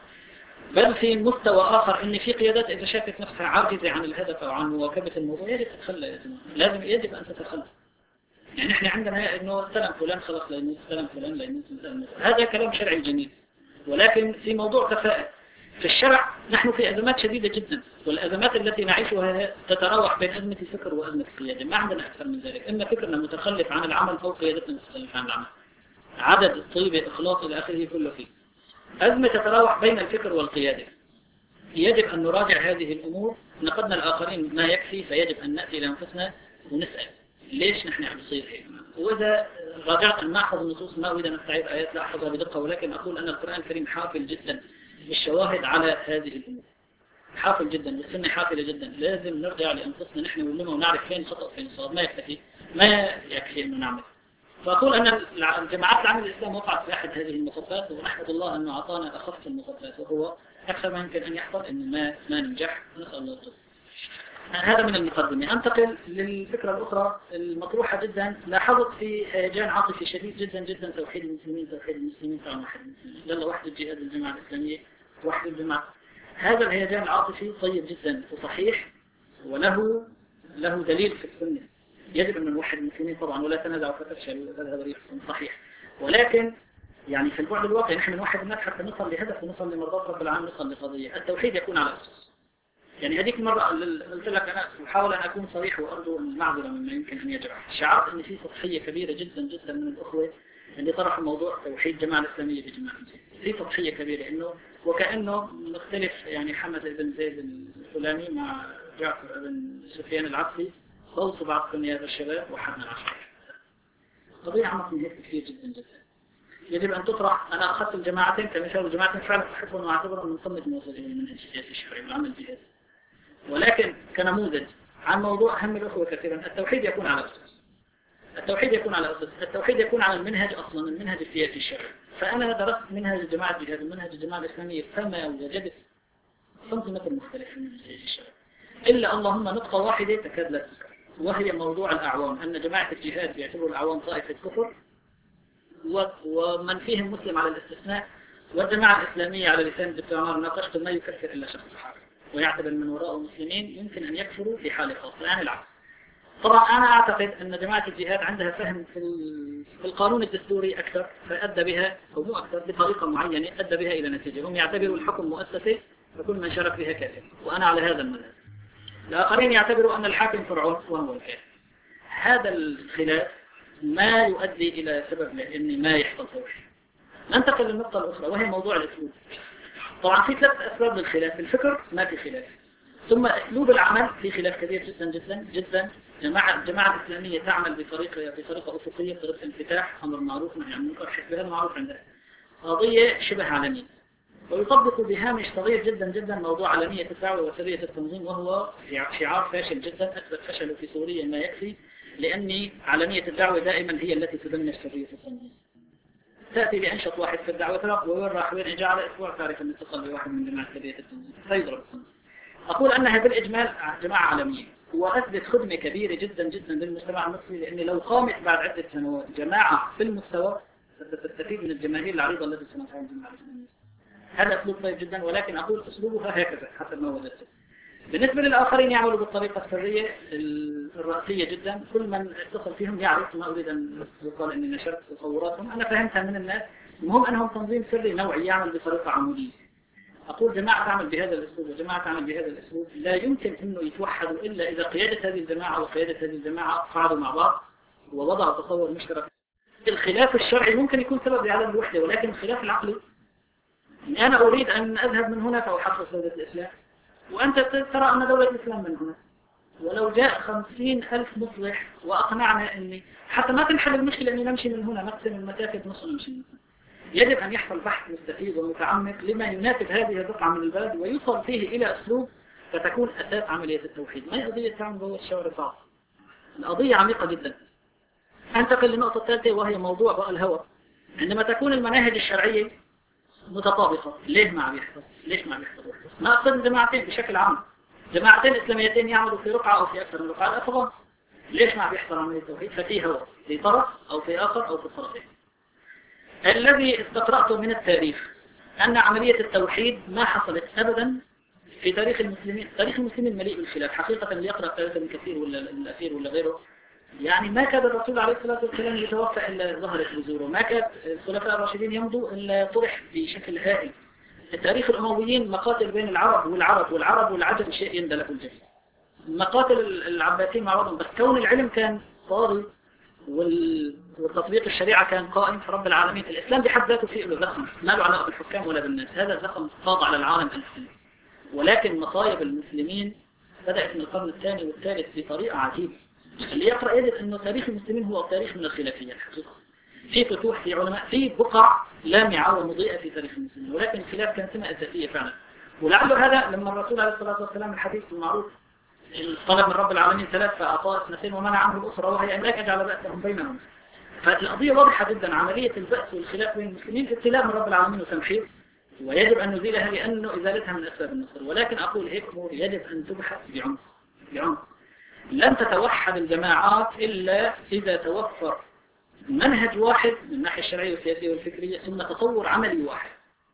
S1: بل في مستوى آخر إن في قيادات إذا شافت نفسها عاجزة عن الهدف أو عن مواكبة الموضوع يجب تتخلى يا جماعة، لازم يجب أن تتخلى. يعني إحنا عندنا إنه استلم فلان خلاص لا يموت، استلم فلان لا يموت، هذا كلام شرعي جميل، ولكن في موضوع كفاءة. في الشرع نحن في أزمات شديدة جدا، والأزمات التي نعيشها تتراوح بين أزمة الفكر وأزمة القيادة، ما عندنا أكثر من ذلك. إما فكرنا متخلف عن العمل أو قيادتنا متخلفة عن العمل، عدد طيبة إخلاص إلى آخره كله فيه. أزمة تتراوح بين الفكر والقيادة، يجب أن نراجع هذه الأمور. نقدنا الآخرين ما يكفي، فيجب أن نأتي إلى أنفسنا ونسأل ليش نحن عم نصير هيك. وإذا راجعت ما أحفظ النصوص، ما أريد أن أستعير آيات لا أحفظها بدقة، ولكن أقول أن القرآن الكريم حافل جدا بالشواهد على هذه الأمور، حافل جدا، والسنة حافلة جدا. لازم نرجع لأنفسنا نحن ونلمها ونعرف فين الخطأ وفين الصواب. ما يكتفي ما يكفي أنه نعمل. فأقول أن الجماعات العمل الإسلام وقعت في أحد هذه المصفات، ونحمد الله أنه أعطانا أخف المصفات، وهو أكثر ما يمكن أن يحصل أنه ما ما ننجح، نسأل الله التوفيق. هذا من المقدمة. أنتقل للفكرة الأخرى المطروحة جدا. لاحظت في هيجان عاطفي شديد جدا جدا، توحيد المسلمين توحيد المسلمين تعالوا وحد المسلمين، يلا وحد الجهاد الجماعة الإسلامية، وحد الجماعة. هذا الهيجان العاطفي طيب جدا وصحيح، وله له دليل في السنة. يجب أن نوحد المسلمين طبعا، ولا تنازعوا فتفشلوا، هذا ريحكم صحيح. ولكن يعني في البعد الواقعي نحن نوحد الناس حتى نصل لهدف ونصل لمرضات رب العالمين، نصل لقضية. التوحيد يكون على أسس. يعني هذيك المرة قلت لك أنا أحاول أن أكون صريح وأرجو المعذرة مما يمكن أن يجرح. شعرت أن في سطحية كبيرة جدا جدا من الأخوة اللي طرحوا موضوع توحيد الجماعة الإسلامية بجماعة المسلمين. في سطحية كبيرة، إنه وكأنه مختلف. يعني حمزة بن زيد الفلاني مع جعفر بن سفيان العسلي خلصوا بعضكم يا الشباب وحدنا العشر. قضية أعمق من هيك كثير جدا جدا. يجب أن تطرح. أنا أخذت الجماعتين كمثال، الجماعتين فعلا أحبهم وأعتبرهم من قمة الموصل إلى المنهج السياسي الشرعي والعمل الجهادي، ولكن كنموذج عن موضوع أهم الأخوة كثيرا. التوحيد يكون على أسس. التوحيد يكون على أسس. التوحيد يكون على المنهج أصلا، المنهج السياسي الشرعي. فأنا درست منهج الجماعة الجهاد ومنهج الجماعة الإسلامية، فما وجدت سنتيمتر مختلف في المنهج السياسي الشرعي، إلا اللهم نقطة واحدة تكاد لا تذكر، وهي موضوع الأعوام. أن جماعة الجهاد بيعتبروا الأعوام طائفة كفر، ومن فيهم مسلم على الاستثناء، والجماعة الإسلامية على لسان الدكتور عمر ناقشت ما يكفر إلا شخص حاكم، ويعتبر من وراء مسلمين يمكن أن يكفروا في حالة خاصة، يعني العكس. طبعا أنا أعتقد أن جماعة الجهاد عندها فهم في في القانون الدستوري أكثر، فأدى بها أو مو أكثر بطريقة معينة أدى بها إلى نتيجة. هم يعتبروا الحكم مؤسسة فكل من شارك بها كافر، وأنا على هذا المذهب. الآخرين يعتبروا أن الحاكم فرعون وهو الكافر. هذا الخلاف ما يؤدي إلى سبب لأن ما يحصل توحيد. ننتقل للنقطة الأخرى وهي موضوع الأسلوب. طبعا في ثلاث أسباب للخلاف. الفكر ما في خلاف، ثم أسلوب العمل في خلاف كبير جدا جدا جدا. جماعة الجماعة الإسلامية تعمل بطريقة بطريقة أفقية، بطريقة انفتاح، أمر معروف نهي عن المنكر، حزبها المعروف عندها، قضية شبه عالمية. ويطبق بهامش صغير جدا جدا موضوع علنية الدعوة وسرية التنظيم، وهو شعار فاشل جدا أثبت فشله في سوريا ما يكفي، لأن علنية الدعوة دائما هي التي تدمر سرية التنظيم. تأتي بأنشط واحد في الدعوة وين راح وين إجا على أسبوع تعرف أن اتصل بواحد من جماعة سرية التنظيم فيضرب التنظيم. أقول أنها بالإجمال جماعة عالمية، وأثبت خدمة كبيرة جدا جدا للمجتمع المصري، لأن لو قامت بعد عدة سنوات جماعة في المستوى ستستفيد من الجماهير العريضة التي سنتها الجماعة الإسلامية. هذا أسلوب طيب جدا، ولكن أقول أسلوبها هكذا حسب ما وجدته. بالنسبة للآخرين يعملوا بالطريقة السرية الرأسية جدا، كل من اتصل فيهم يعرف ما أريد أن يقال أني نشرت تصوراتهم، أنا فهمتها من الناس. المهم أنهم تنظيم سري نوعي يعمل بطريقة عمودية. أقول جماعة تعمل بهذا الأسلوب وجماعة تعمل بهذا الأسلوب، لا يمكن أنه يتوحدوا إلا إذا قيادة هذه الجماعة وقيادة هذه الجماعة قعدوا مع بعض ووضعوا تصور مشترك. الخلاف الشرعي ممكن يكون سبب لعدم الوحدة، ولكن الخلاف العقلي، أنا أريد أن أذهب من هنا فأحقق دولة الإسلام، وأنت ترى أن دولة الإسلام من هنا، ولو جاء خمسين ألف مصلح وأقنعنا أني حتى ما تنحل المشكلة أني نمشي من هنا، نقسم المسافة نص ونمشي من هنا. يجب أن يحصل بحث مستفيض ومتعمق لما يناسب هذه الرقعة من البلد، ويوصل فيه إلى أسلوب فتكون أساس عملية التوحيد. ما هي قضية تعمل جوه الشوارع صعب، القضية عميقة جدا. أنتقل للنقطة الثالثة وهي موضوع بقى الهوى. عندما تكون المناهج الشرعية متطابقة، ليه ما عم يحصل؟ ليش ما عم يحصل؟ ما أقصد الجماعتين بشكل عام، جماعتين إسلاميتين يعملوا في رقعة أو في أكثر من رقعة، الأفضل ليش ما عم يحصل عملية التوحيد؟ ففي هوى في طرف أو في آخر أو في الطرفين. الذي استقرأته من التاريخ أن عملية التوحيد ما حصلت أبدا في تاريخ المسلمين. تاريخ المسلمين مليء بالخلاف حقيقة، اللي يقرأ تاريخ ابن كثير ولا الأثير ولا غيره، يعني ما كاد الرسول عليه الصلاة والسلام يتوفى إلا ظهرت بذوره، ما كاد الخلفاء الراشدين يمضوا إلا طرح بشكل هائل. تاريخ الأمويين مقاتل بين العرب والعرب والعرب والعجم شيء يندلق الجميع. مقاتل العباسيين مع بعضهم، بس كون العلم كان طاغي والتطبيق الشريعة كان قائم في رب العالمين. الإسلام بحد ذاته فيه له زخم ما له علاقة بالحكام ولا بالناس، هذا زخم فاض على العالم ألف سنة. ولكن مصايب المسلمين بدأت من القرن الثاني والثالث بطريقة عجيبة. اللي يقرأ يجد أنه تاريخ المسلمين هو تاريخ من الخلافية الحقيقة، في فتوح، في علماء، في بقع لامعة ومضيئة في تاريخ المسلمين، ولكن الخلاف كان سمة أساسية فعلا. ولعل هذا لما الرسول عليه الصلاة والسلام الحديث المعروف طلب من رب العالمين ثلاث فأعطاه اثنتين ومنع عنه الأخرى، وهي أن لا يجعل بأسهم بينهم. فالقضية واضحة جدا، عملية البأس والخلاف بين المسلمين ابتلاء من رب العالمين وتمحيص، ويجب أن نزيلها لأنه إزالتها من أسباب النصر. ولكن أقول هيك أمور يجب أن تبحث بعمق بعمق. لن تتوحد الجماعات إلا إذا توفر منهج واحد من الناحية الشرعية والسياسية والفكرية، ثم تصور عملي واحد.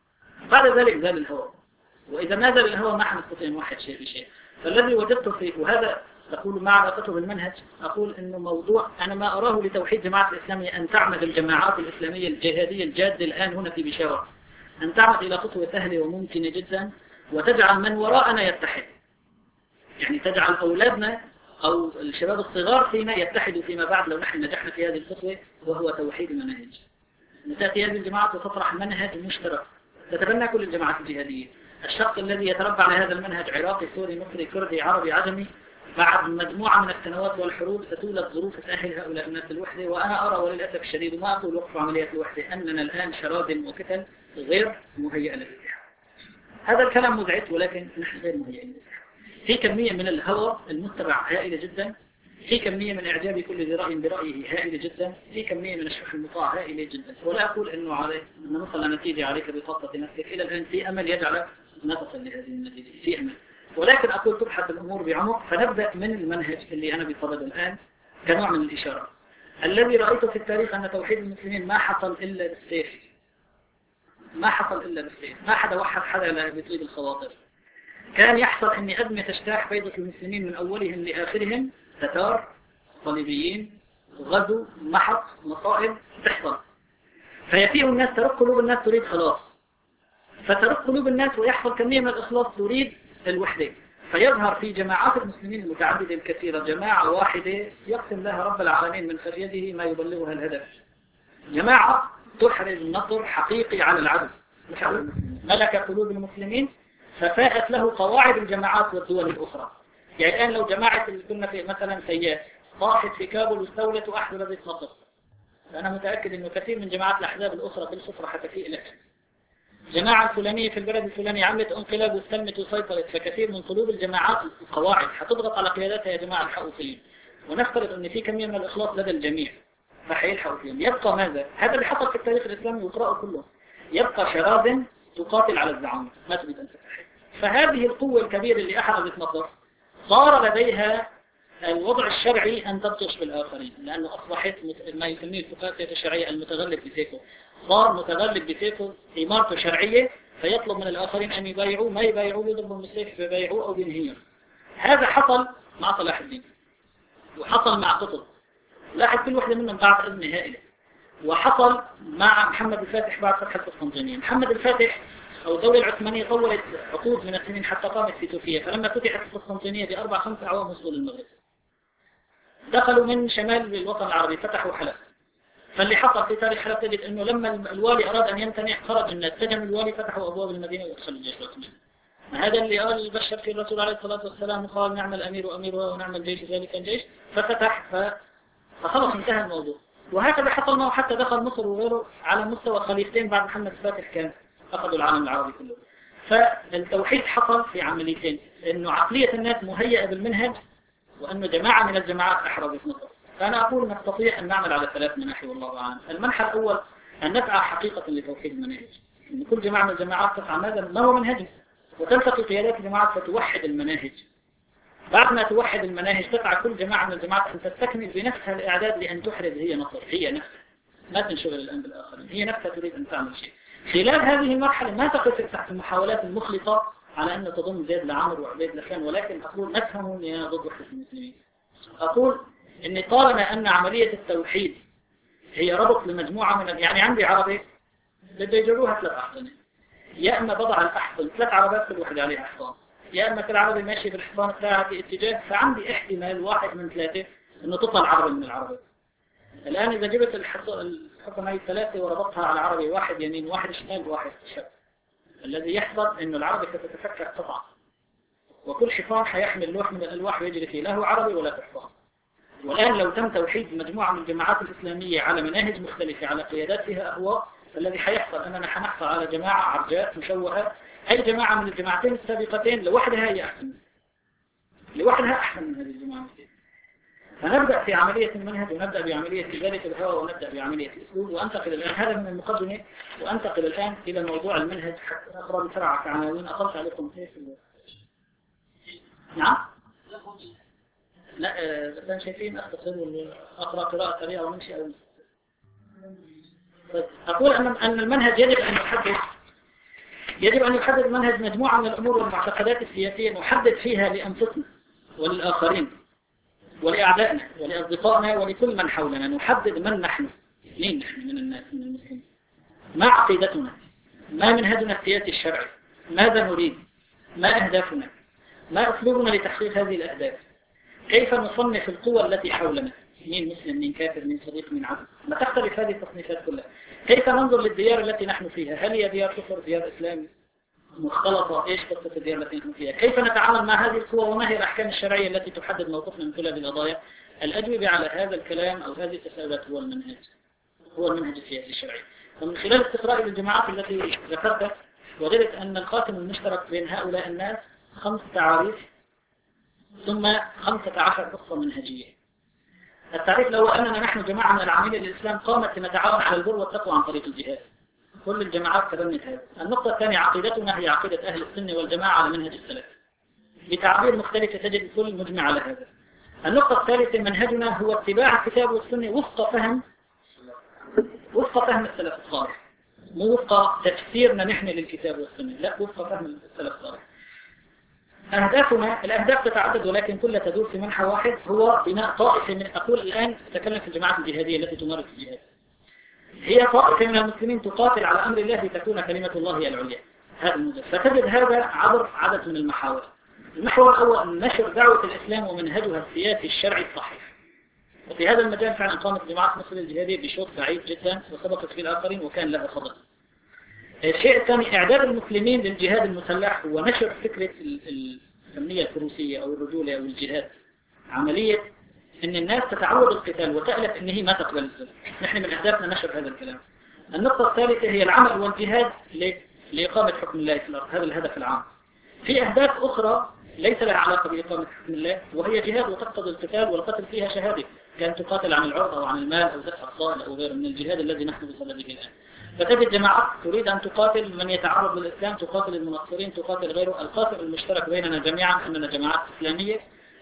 S1: بعد ذلك زال الهوى، وإذا ما زال الهوى ما حنستطيع نوحد شيء بشيء. فالذي وجدته فيه، وهذا تقول مع علاقته بالمنهج، أقول إنه موضوع أنا ما أراه لتوحيد جماعة الإسلامية أن تعمد الجماعات الإسلامية الجهادية الجادة الآن هنا في بشاور، أن تعمد إلى خطوة سهلة وممكنة جدا، وتجعل من وراءنا يتحد. يعني تجعل أولادنا أو الشباب الصغار فينا يتحدوا فيما بعد لو نحن نجحنا في هذه الخطوة، وهو توحيد المناهج. تأتي هذه الجماعات وتطرح منهج مشترك تتبنى كل الجماعات الجهادية. الشخص الذي يتربى على هذا المنهج عراقي، سوري، مصري، كردي، عربي، عجمي، بعد مجموعة من السنوات والحروب ستولد ظروف تأهل هؤلاء الناس الوحدة. وأنا أرى وللأسف الشديد، وما أقول وقف عملية الوحدة، أننا الآن شرادم وكتل غير مهيئة للاتحاد. هذا الكلام مزعج، ولكن نحن غير مهيئين للاتحاد. في كمية من الهوى المتبع هائلة جدا، في كمية من إعجاب كل ذي رأي برأيه هائلة جدا، في كمية من الشح المطاع هائلة جدا. ولا أقول أنه عليك أن نصل نتيجة عليك بخطة نفسك، إلى الآن في أمل يجعلك ما تصل لهذه النتيجة، في أمل. ولكن أقول تبحث الأمور بعمق. فنبدأ من المنهج اللي أنا بصدده الآن كنوع من الإشارة. الذي رأيته في التاريخ أن توحيد المسلمين ما حصل إلا بالسيف، ما حصل إلا بالسيف، ما حدا وحد حدا لا بطيب الخواطر. كان يحصل أني أدمي تجتاح بيضة المسلمين من أولهم لآخرهم، تتار، صليبيين، غزو، محط، مصائب تحصل، فيفيه الناس، ترك قلوب الناس تريد خلاص، فترك قلوب الناس ويحصل كمية من الإخلاص تريد الوحدة. فيظهر في جماعات المسلمين المتعددة الكثيرة جماعة واحدة يقسم لها رب العالمين من خشيته ما يبلغها الهدف. جماعة تحرز نصر حقيقي على العدو، ملك قلوب المسلمين ففاءت له قواعد الجماعات والدول الأخرى. يعني الآن لو جماعة اللي كنا في مثلا سيئات طاحت في كابول واستولت وأحرزت مصر، فأنا متأكد أنه كثير من جماعات الأحزاب الأخرى بالخصرة حتفيء لك. جماعة الفلانية في البلد الفلاني عملت انقلاب واستلمت وسيطرت، فكثير من قلوب الجماعات القواعد حتضغط على قيادتها، يا جماعة الحقوا فيهم. ونفترض أن في كمية من الإخلاص لدى الجميع فحيلحقوا فيهم. يبقى ماذا؟ هذا اللي حصل في التاريخ الإسلامي وقرأه كله. يبقى شراد تقاتل على الزعامة ما تريد أن تتحد. فهذه القوة الكبيرة اللي أحرزت مصر صار لديها الوضع الشرعي أن تبطش بالآخرين، لأنه أصبحت ما يسميه الفقهاء السياسة الشرعية المتغلب بسيفه، صار متغلب بسيفه، إمارته شرعية، فيطلب من الآخرين أن يبايعوه، ما يبايعوه يضربهم بالسيف فيبايعوه أو ينهيهم. هذا حصل مع صلاح الدين، وحصل مع قطب، لاحظ كل واحدة منهم بعد إذن هائلة، وحصل مع محمد الفاتح بعد فتح القسطنطينية. محمد الفاتح أو الدولة العثمانية طولت عقود من السنين حتى قامت في تركيا، فلما فتحت القسطنطينية بأربع خمس أعوام وصلوا للمغرب، دخلوا من شمال الوطن العربي فتحوا حلب. فاللي حصل في تاريخ حلب تجد أنه لما الوالي أراد أن يمتنع خرج الناس، سجنوا الوالي، فتحوا أبواب المدينة وادخلوا الجيش العثماني. هذا اللي قال بشر في الرسول عليه الصلاة والسلام وقال نعم الأمير وأميرها ونعم الجيش ذلك الجيش، ففتح ف... فخلص انتهى الموضوع. وهكذا حصل معه حتى دخل مصر وغيره على مستوى خليفتين بعد محمد الفاتح كان أخذوا العالم العربي كله. فالتوحيد حصل في عمليتين، إنه عقلية الناس مهيئة بالمنهج، وأنه جماعة من الجماعات أحرزت مصر. فأنا أقول نستطيع أن نعمل على ثلاث مناحي والله أعلم. المنحى الأول أن نسعى حقيقة لتوحيد المناهج، إن كل جماعة من الجماعات تسعى ماذا ما هو منهجه، وتلتقي قيادات الجماعات فتوحد المناهج. بعد ما توحد المناهج تسعى كل جماعة من الجماعات أن تستكمل بنفسها الإعداد لأن تحرز هي مصر، هي نفسها ما تنشغل الآن بالآخرين، هي نفسها تريد أن تعمل شيء. خلال هذه المرحلة ما تقف تحت المحاولات المخلطة على أن تضم زيد لعمر وعبيد لخان، ولكن أقول نفهم يا ضد وحدة المسلمين. أقول إن طالما أن عملية التوحيد هي ربط لمجموعة من، يعني عندي عربي بده يجروها ثلاث أحصنة، يا إما بضع الأحصن ثلاث عربات كل واحد عليها حصان، يا إما كل عربي ماشي بالحصان تلاعب في اتجاه، فعندي احتمال واحد من ثلاثة إنه تطلع عربي من العربي. الآن إذا جبت الحصن هاي الثلاثة وربطها على عربي واحد يمين واحد شمال واحد شمال، الذي يحصل إنه العربي ستتفكك قطعة، وكل حصان حيحمل لوح من الألواح ويجري فيه، لا هو عربي ولا حصان. والآن لو تم توحيد مجموعة من الجماعات الإسلامية على مناهج مختلفة على قيادات فيها أهواء، فالذي حيحصل أننا حنحصل على جماعة عرجاء مشوهة. أي جماعة من الجماعتين السابقتين لوحدها هي أحسن، لوحدها أحسن من هذه الجماعة. فنبدأ في عملية المنهج، ونبدأ بعملية إزالة الهوى، ونبدأ بعملية الأسلوب. وأنتقل الآن، هذا من المقدمة، وأنتقل الآن إلى موضوع المنهج حتى أقرأ بسرعة كعناوين. أطلت عليكم كيف؟ نعم؟ لا بس أنا شايفين أختصر أقرأ قراءة سريعة ونمشي أو طيب. أقول أن أن المنهج يجب أن يحدد يجب أن يحدد المنهج مجموعة من الأمور والمعتقدات السياسية نحدد فيها لأنفسنا وللآخرين ولأعدائنا ولأصدقائنا ولكل من حولنا. نحدد من نحن، مين نحن من الناس من المسلمين، ما عقيدتنا، ما منهجنا السياسي الشرعي، ماذا نريد، ما أهدافنا، ما أسلوبنا لتحقيق هذه الأهداف، كيف نصنف القوى التي حولنا، مين مسلم مين كافر مين صديق مين عدو، ما تختلف هذه التصنيفات كلها. كيف ننظر للديار التي نحن فيها، هل هي ديار كفر ديار إسلام مختلطة، إيش قصة الديار التي نحن فيها، كيف نتعامل مع هذه القوى، وما هي الأحكام الشرعية التي تحدد موقفنا من كل هذه القضايا. الأجوبة على هذا الكلام أو هذه التساؤلات هو المنهج، هو المنهج السياسي الشرعي. ومن خلال استقراء للجماعات التي ذكرتها وجدت أن القاسم المشترك بين هؤلاء الناس خمس تعاريف ثم خمسة عشر قصة منهجية. التعريف الأول أننا نحن جماعة من العاملين للإسلام قامت لنتعاون على البر والتقوى عن طريق الجهاد. كل الجماعات تبنت هذا. النقطة الثانية عقيدتنا هي عقيدة أهل السنة والجماعة على منهج السلف. بتعبير مختلف تجد الكل مجمع على هذا. النقطة الثالثة منهجنا هو اتباع الكتاب والسنة وفق فهم وفق فهم السلف الصالح، مو وفق تفسيرنا نحن للكتاب والسنة، لا وفق فهم السلف الصالح. أهدافنا الأهداف تتعدد ولكن كلها تدور في منحى واحد، هو بناء طائفة من أقول الآن أتكلم في الجماعات الجهادية التي تمارس الجهاد. هي طائفة من المسلمين تقاتل على أمر الله لتكون كلمة الله هي العليا. هذا الموضوع فتجد هذا عبر عدد من المحاور. المحور الأول نشر دعوة الإسلام ومنهجها السياسي الشرعي الصحيح. وفي هذا المجال فعلا قامت جماعة مصر الجهادية بشوط سعيد جدا وسبقت فيه الآخرين وكان لها فضل. الشيء الثاني إعداد المسلمين للجهاد المسلح ونشر فكرة السمية الفروسية أو الرجولة أو الجهاد، عملية أن الناس تتعود القتال وتألف أن هي ما تقبل السلم. نحن من أهدافنا نشر هذا الكلام. النقطة الثالثة هي العمل والجهاد لإقامة حكم الله في الأرض، هذا الهدف العام. في أهداف أخرى ليس لها علاقة بإقامة حكم الله وهي جهاد وتقتضي القتال والقتل فيها شهادة، كان تقاتل عن العرض أو عن المال أو دفع الصائل أو غيره من الجهاد الذي نحن بصدده الآن. فتجد جماعات تريد أن تقاتل من يتعرض للإسلام، تقاتل المنصرين، تقاتل غيره. القاسم المشترك بيننا جميعا أننا جماعات إسلامية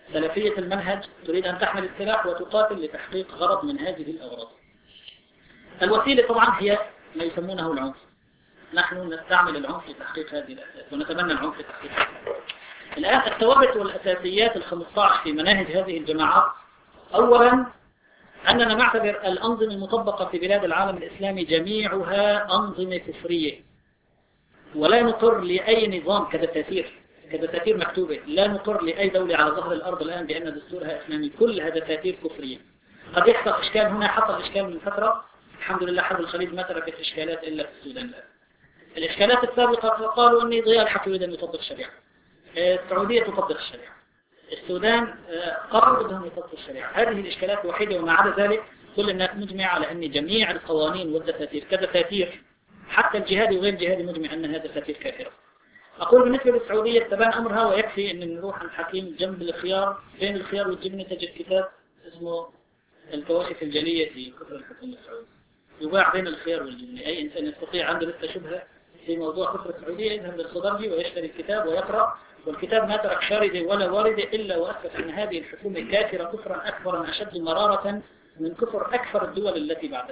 S1: سلفية المنهج تريد أن تحمل السلاح وتقاتل لتحقيق غرض من هذه الأغراض. الوسيلة طبعا هي ما يسمونه العنف. نحن نستعمل العنف لتحقيق هذه الأهداف ونتبنى العنف لتحقيق هذه الأهداف. الآن الثوابت والأساسيات الخمسة عشر في مناهج هذه الجماعات. أولا أننا نعتبر الأنظمة المطبقة في بلاد العالم الإسلامي جميعها أنظمة كفرية، ولا نقر لأي نظام كدساتير كدساتير مكتوبة، لا نقر لأي دولة على ظهر الأرض الآن بأن دستورها إسلامي، كلها دساتير كفرية. قد يحصل إشكال هنا، حصل إشكال من فترة، الحمد لله حرب الخليج ما تركت إشكالات إلا في السودان الآن. الإشكالات السابقة قالوا أن ضياء الحق يريد أن يطبق الشريعة، السعودية تطبق الشريعة، السودان قالوا بدهم يطبقوا الشريعة. هذه الإشكالات الوحيدة، وما عدا ذلك كل الناس مجمعة على أن جميع القوانين والدساتير كدساتير، حتى الجهادي وغير الجهادي مجمع أنها دساتير كافرة. أقول بالنسبة للسعودية استبان أمرها، ويكفي أن نروح عند حكيم جنب الخيار، بين الخيار والجبنة تجد كتاب اسمه الكواشف الجلية في كفر الحكومة السعودية، يباع بين الخيار والجبنة. أي إنسان يستطيع عنده لسه شبهة في موضوع كفر السعودية يذهب للصدرجي ويشتري الكتاب ويقرأ، والكتاب ما ترك شاردة ولا واردة إلا وأثبت أن هذه الحكومة كافرة كفرا أكبر أشد مرارة من كفر أكثر الدول التي بعدها.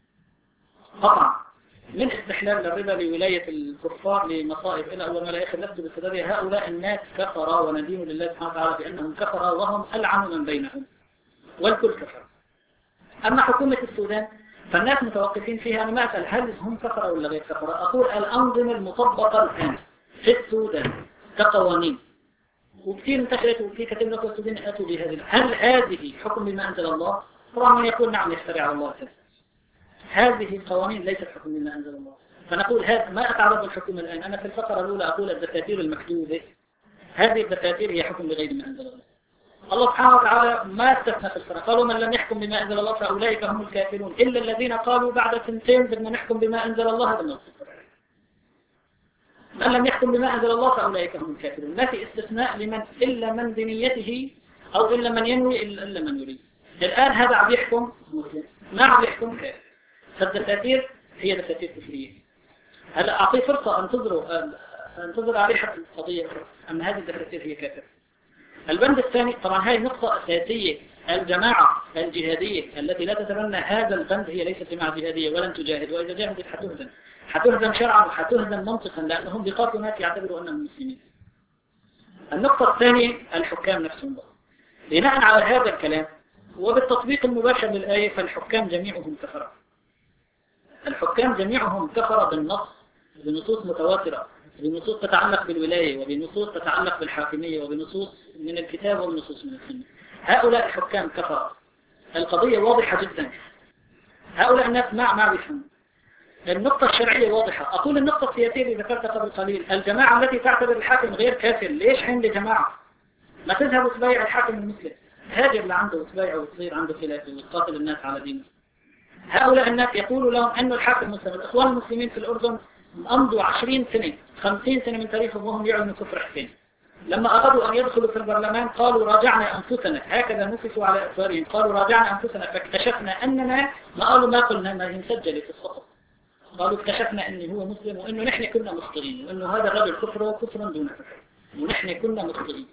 S1: قطعا من استحلال للربا لولاية الكفار لمصائب إلى أول ما لا يخل لفظ بالسدادية. هؤلاء الناس كفرا، وندين لله سبحانه وتعالى بأنهم كفرا وهم ألعن من بينهم، والكل كفر. أما حكومة السودان فالناس متوقفين فيها. أنا ما أسأل هل هم كفرا ولا غير كفرا، أقول الأنظمة المطبقة الآن في السودان كقوانين وكثير انتشرت، وفي كثير من السودان أتوا بهذه، هل هذه حكم بما أنزل الله؟ طبعا من يقول نعم يفتري على الله كذا. هذه القوانين ليست حكم بما أنزل الله، فنقول هذا ما أتعرض للحكم الآن. أنا في الفقرة الأولى أقول الدساتير المكتوبة، هذه الدساتير هي حكم بغير ما أنزل الله. الله سبحانه وتعالى ما استثنى في القرآن، قالوا من لم يحكم بما أنزل الله فأولئك هم الكافرون، إلا الذين قالوا بعد سنتين بدنا نحكم بما أنزل الله. هذا النص. من لم يحكم بما أنزل الله فأولئك هم الكافرون، ما في استثناء لمن إلا من بنيته أو إلا من ينوي إلا من يريد. الآن هذا عم يحكم مسلم، ما عم يحكم كافر. فالدساتير هي دساتير كفرية. هلا أعطيه فرصة أنتظروا أنتظر عليه حتى القضية، أما هذه الدساتير هي كافر. البند الثاني طبعا هاي نقطة أساسية، الجماعة الجهادية التي لا تتبنى هذا البند هي ليست جماعة جهادية ولن تجاهد، وإذا جاهدت حتهزم، حتهزم شرعا وحتهزم منطقا، لأنهم بيقاتلوا ناس يعتبروا أنهم مسلمين. النقطة الثانية الحكام نفسهم. بناء على هذا الكلام وبالتطبيق المباشر للآية فالحكام جميعهم كفرة. الحكام جميعهم كفرة بالنص، بنصوص متواترة، بنصوص تتعلق بالولاية، وبنصوص تتعلق بالحاكمية، وبنصوص من الكتاب وبنصوص من السنة. هؤلاء الحكام كفرة. القضية واضحة جدا. هؤلاء الناس ما ما بيفهموا. النقطة الشرعية واضحة. أقول النقطة السياسية اللي ذكرتها قبل قليل، الجماعة التي تعتبر الحاكم غير كافر، ليش حين لجماعة؟ ما تذهب وتبايع الحاكم المسلم، هاجر لعنده وتبايعه وتصير عنده خلافة وتقاتل الناس على دينه. هؤلاء الناس يقولوا لهم أن الحاكم مسلم. الإخوان المسلمين في الأردن أمضوا عشرين سنة خمسين سنة من تاريخهم وهم يعلنوا كفر حسين. لما أرادوا أن يدخلوا في البرلمان قالوا راجعنا أنفسنا، هكذا نفسوا على أكفارهم، قالوا راجعنا أنفسنا فاكتشفنا أننا ما قالوا ما قلنا ما هي مسجلة في الصحف، قالوا اكتشفنا أنه هو مسلم وأنه نحن كنا مخطئين، وأنه هذا الرجل كفره كفرا دون كفر ونحن كنا مخطئين.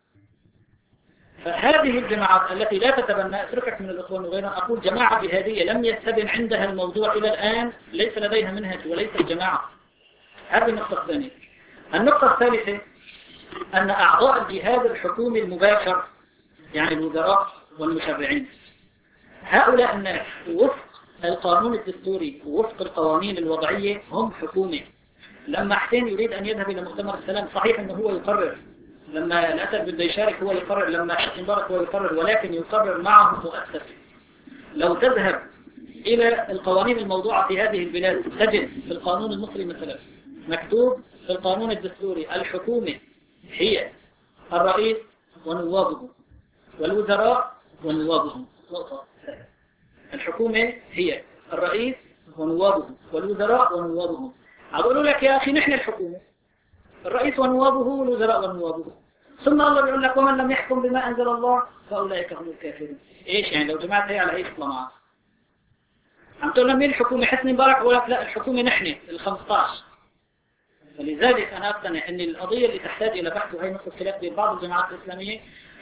S1: فهذه الجماعات التي لا تتبنى، اتركك من الإخوان وغيرهم، أقول جماعة جهادية لم يستبن عندها الموضوع إلى الآن، ليس لديها منهج وليس الجماعة. هذه النقطة الثانية. النقطة الثالثة أن أعضاء الجهاد الحكومي المباشر يعني الوزراء والمشرعين، هؤلاء الناس وفق القانون الدستوري ووفق القوانين الوضعية هم حكومة. لما حسين يريد أن يذهب إلى مؤتمر السلام صحيح أنه هو يقرر، لما الأسد بده يشارك هو يقرر، لما حسني مبارك هو يقرر، ولكن يقرر معه مؤسسة. لو تذهب إلى القوانين الموضوعة في هذه البلاد تجد في القانون المصري مثلا مكتوب في القانون الدستوري الحكومة هي الرئيس ونوابه والوزراء ونوابهم. الحكومة هي الرئيس ونوابه والوزراء ونوابهم. أقول لك يا أخي نحن الحكومة، الرئيس ونوابه والوزراء ونوابه، ثم الله بيقول لك ومن لم يحكم بما أنزل الله فأولئك هم الكافرون. إيش يعني لو جمعت هي على أي إطلاع عم تقول لهم مين الحكومة؟ حسني مبارك؟ أقول لك لا، الحكومة نحن الخمسة عشر. فلذلك أنا أقتنع أن القضية اللي تحتاج إلى بحث، وهي نقطة خلاف بين بعض الجماعات الإسلامية،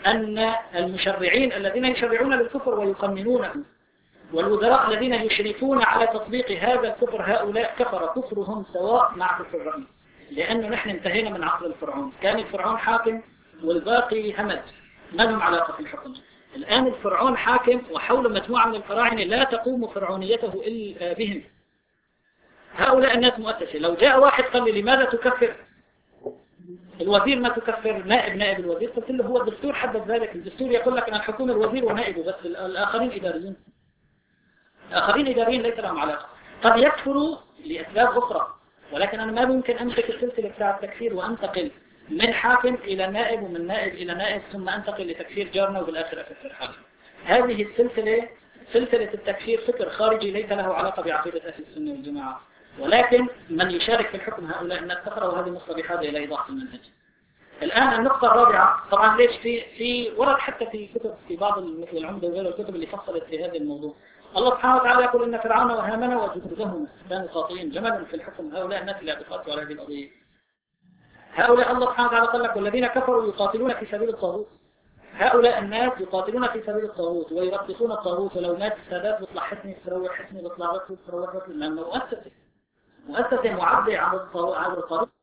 S1: أن المشرعين الذين يشرعون للكفر ويقننونه والوزراء الذين يشرفون على تطبيق هذا الكفر هؤلاء كفر كفرهم سواء مع كفر الرئيس، لأنه نحن انتهينا من عصر الفرعون، كان الفرعون حاكم والباقي همج ما لهم علاقة في الحكم. الآن الفرعون حاكم وحوله مجموعة من الفراعنة لا تقوم فرعونيته إلا بهم. هؤلاء الناس مؤسسة. لو جاء واحد قال لي لماذا تكفر الوزير ما تكفر نائب نائب الوزير، قلت له هو الدستور حدد ذلك، الدستور يقول لك أن الحكومة الوزير ونائبه بس، الآخرين إداريين. الآخرين إداريين ليس لهم علاقة. قد يكفروا لأسباب أخرى، ولكن أنا ما ممكن أمسك السلسلة بتاع التكفير وأنتقل من حاكم إلى نائب ومن نائب إلى نائب ثم أنتقل لتكفير جارنا وبالآخر أكفر حاكم. هذه السلسلة سلسلة التكفير فكر خارجي ليس له علاقة بعقيدة أهل السنة والجماعة، ولكن من يشارك في الحكم هؤلاء الناس كفر، وهذه النقطة بحاجة إلى إيضاح المنهج. الآن النقطة الرابعة، طبعا ليش في في ورد حتى في كتب في بعض مثل العمدة وغير الكتب اللي فصلت في هذا الموضوع. الله سبحانه وتعالى يقول إن فرعون وهامان وجنودهم كانوا خاطئين جملا في الحكم. هؤلاء الناس اللي بيقاسوا على هذه القضية، هؤلاء الله سبحانه وتعالى قال لك والذين كفروا يقاتلون في سبيل الطاغوت. هؤلاء الناس يقاتلون في سبيل الطاغوت ويرقصون الطاغوت، ولو مات السادات بيطلع حسني بتروح حسني بيطلع رقص بتروح رقص، لأنه مؤسسة مؤسسة معبدة عن الطاغوت.